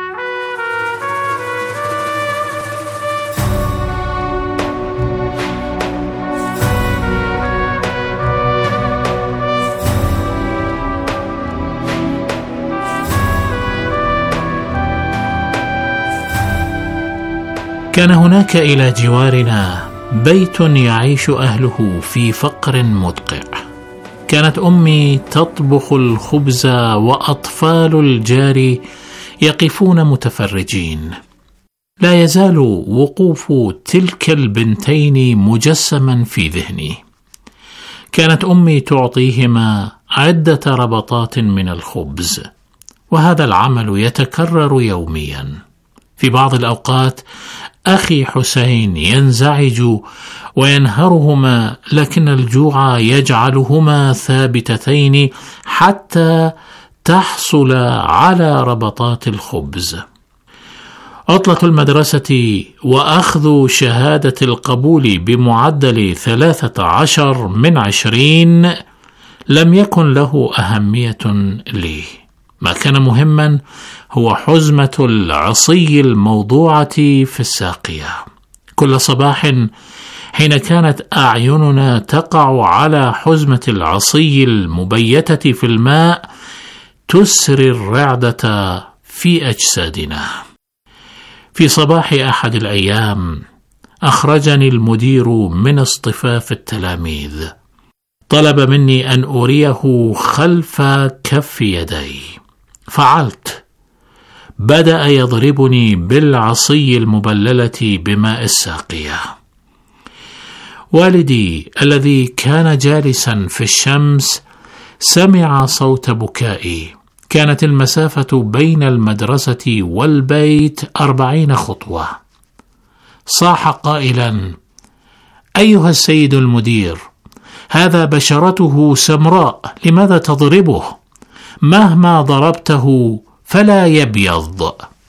كان هناك إلى جوارنا بيت يعيش أهله في فقر مدقع. كانت أمي تطبخ الخبز وأطفال الجار يقفون متفرجين. لا يزال وقوف تلك البنتين مجسما في ذهني. كانت أمي تعطيهما عدة ربطات من الخبز، وهذا العمل يتكرر يوميا. في بعض الأوقات أخي حسين ينزعج وينهرهما، لكن الجوع يجعلهما ثابتتين حتى تحصل على ربطات الخبز. عطلة المدرسة وأخذ شهادة القبول بمعدل 13 من 20 لم يكن له أهمية لي. ما كان مهما هو حزمة العصي الموضوعة في الساقية. كل صباح حين كانت أعيننا تقع على حزمة العصي المبيتة في الماء تسري الرعدة في أجسادنا. في صباح أحد الأيام أخرجني المدير من اصطفاف التلاميذ. طلب مني أن أريه خلف كف يدي. فعلت. بدأ يضربني بالعصي المبللة بماء الساقية. والدي الذي كان جالسا في الشمس سمع صوت بكائي. كانت المسافة بين المدرسة والبيت 40 خطوة. صاح قائلا: أيها السيد المدير، هذا بشرته سمراء، لماذا تضربه؟ مهما ضربته فلا يبيض.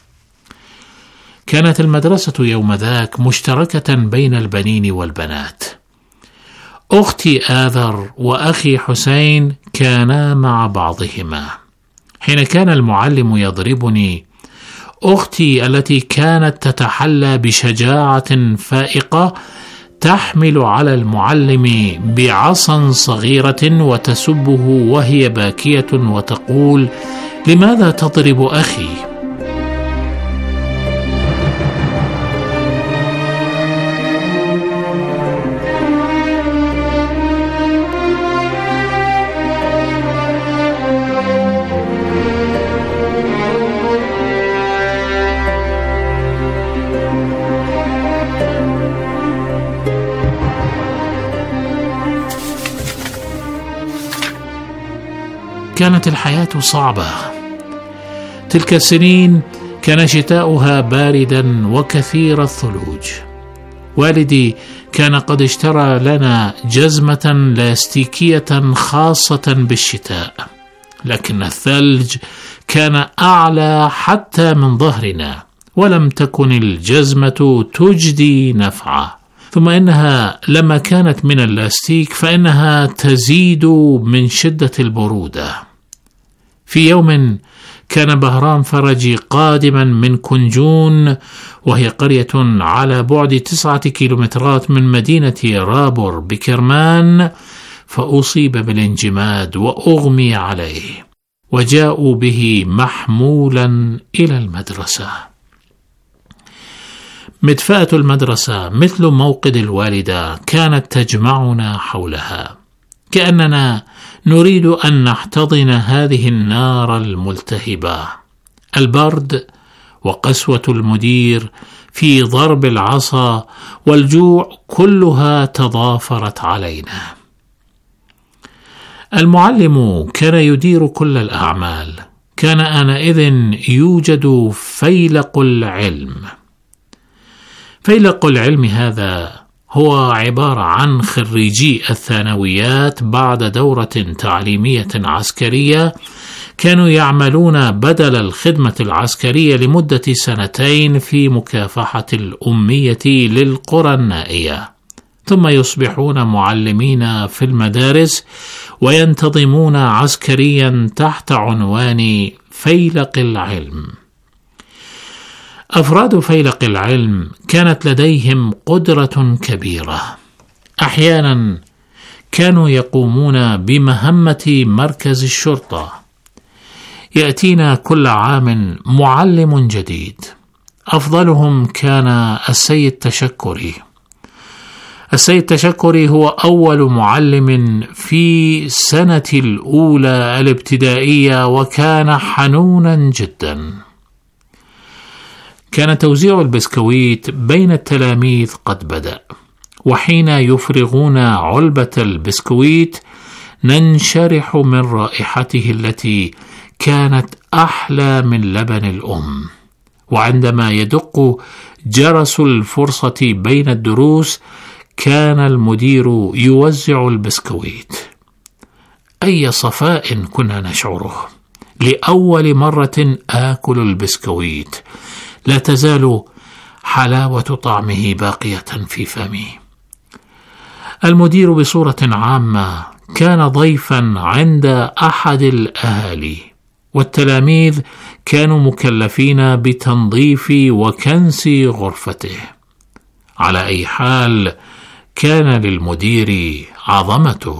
كانت المدرسة يوم ذاك مشتركة بين البنين والبنات. أختي آذر وأخي حسين كانا مع بعضهما. حين كان المعلم يضربني، أختي التي كانت تتحلى بشجاعة فائقة تحمل على المعلم بعصا صغيرة وتسبه وهي باكية وتقول: لماذا تضرب أخي؟ كانت الحياة صعبة. تلك السنين كان شتاؤها باردا وكثير الثلوج. والدي كان قد اشترى لنا جزمة لاستيكية خاصة بالشتاء، لكن الثلج كان أعلى حتى من ظهرنا، ولم تكن الجزمة تجدي نفعه. ثم إنها لما كانت من اللاستيك فإنها تزيد من شدة البرودة. في يوم كان بهرام فرجي قادما من كنجون، وهي قرية على بعد 9 كيلومترات من مدينة رابر بكرمان، فأصيب بالانجماد وأغمي عليه، وجاءوا به محمولا إلى المدرسة. مدفأة المدرسة مثل موقد الوالدة كانت تجمعنا حولها، كأننا نريد أن نحتضن هذه النار الملتهبة. البرد وقسوة المدير في ضرب العصا والجوع كلها تضافرت علينا. المعلم كان يدير كل الأعمال. كان آنئذ يوجد فيلق العلم. فيلق العلم هذا هو عبارة عن خريجي الثانويات بعد دورة تعليمية عسكرية كانوا يعملون بدل الخدمة العسكرية لمدة 2 في مكافحة الأمية للقرى النائية، ثم يصبحون معلمين في المدارس وينتظمون عسكريا تحت عنوان فيلق العلم. أفراد فيلق العلم كانت لديهم قدرة كبيرة. أحيانا كانوا يقومون بمهمة مركز الشرطة. يأتينا كل عام معلم جديد. أفضلهم كان السيد تشكري. السيد تشكري هو أول معلم في سنة الأولى الابتدائية، وكان حنونا جدا. كان توزيع البسكويت بين التلاميذ قد بدأ، وحين يفرغون علبة البسكويت ننشرح من رائحته التي كانت أحلى من لبن الأم. وعندما يدق جرس الفرصة بين الدروس كان المدير يوزع البسكويت. أي صفاء كنا نشعره. لأول مرة آكل البسكويت، لا تزال حلاوة طعمه باقية في فمي. المدير بصورة عامة كان ضيفا عند أحد الأهالي، والتلاميذ كانوا مكلفين بتنظيف وكنس غرفته. على أي حال كان للمدير عظمته.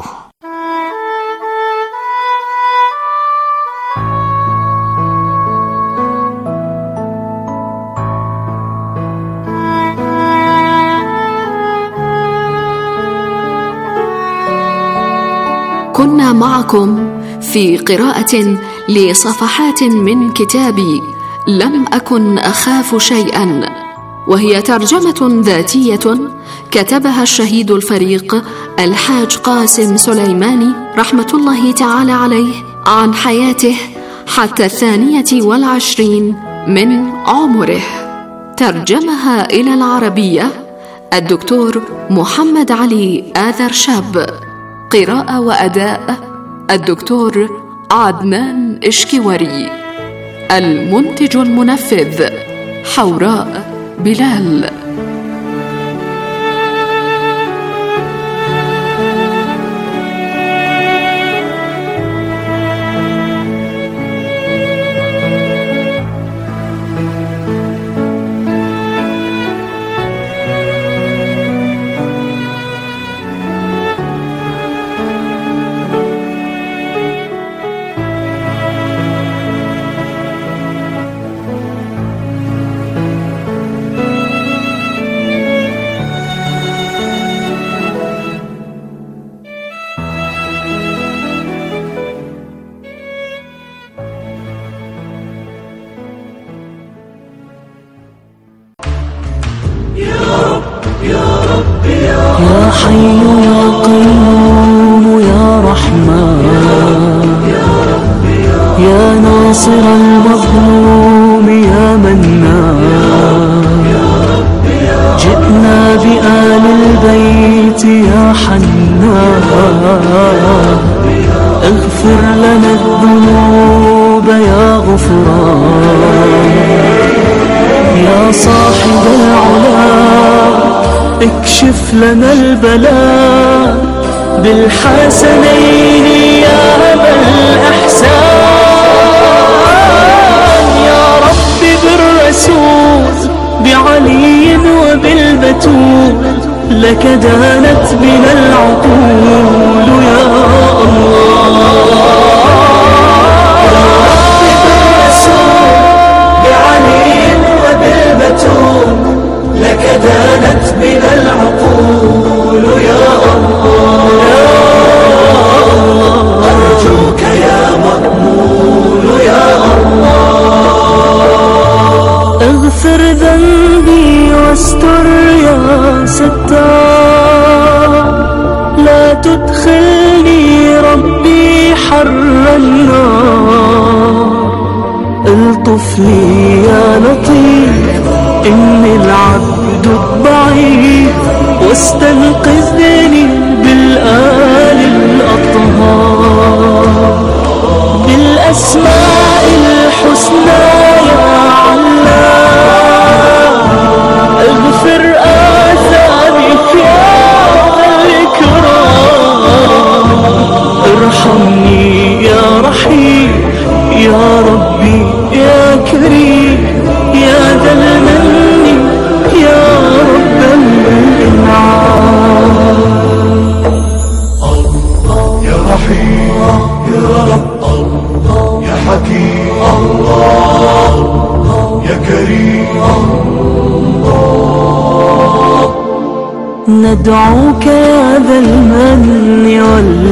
كنا معكم في قراءة لصفحات من كتاب لم أكن أخاف شيئا، وهي ترجمة ذاتية كتبها الشهيد الفريق الحاج قاسم سليماني رحمة الله تعالى عليه عن حياته حتى 22 من عمره. ترجمها إلى العربية الدكتور محمد علي آذر شاب. قراءة وأداء الدكتور عدنان إشكيوري. المنتج المنفذ حوراء بلال. يا حي يا قيوم يا رحمن، يا ناصر المظلوم يا منان، جئنا بآل البيت يا حنان، اغفر لنا الذنوب يا غفران، يا صاحب العلا اكشف لنا البلاء بالحسنين يا أبا الأحسان، يا رب بالرسول بعلي وبالبتول لك دانت بنا العقول يا الله، يا رب بالرسول بعلي وبالبتول لك دانت بنا العقول يا الله، يا الله. اغفر ذنبي واستر يا ستار، لا تدخلني ربي حر النار، الطف لي يا لطيف إني العبد الضعيف، واستنقذني بالآل الأطهار، بالأسماء الحسنى يا علام، اغفر آثامي يا ذا الإكرام، ارحمني يا رحيم يا ربي يا كريم، يا ذا المن يا رب الإنعام. يا رحيم يا رب، يا حكيم يا كريم، ندعوك يا ذا المن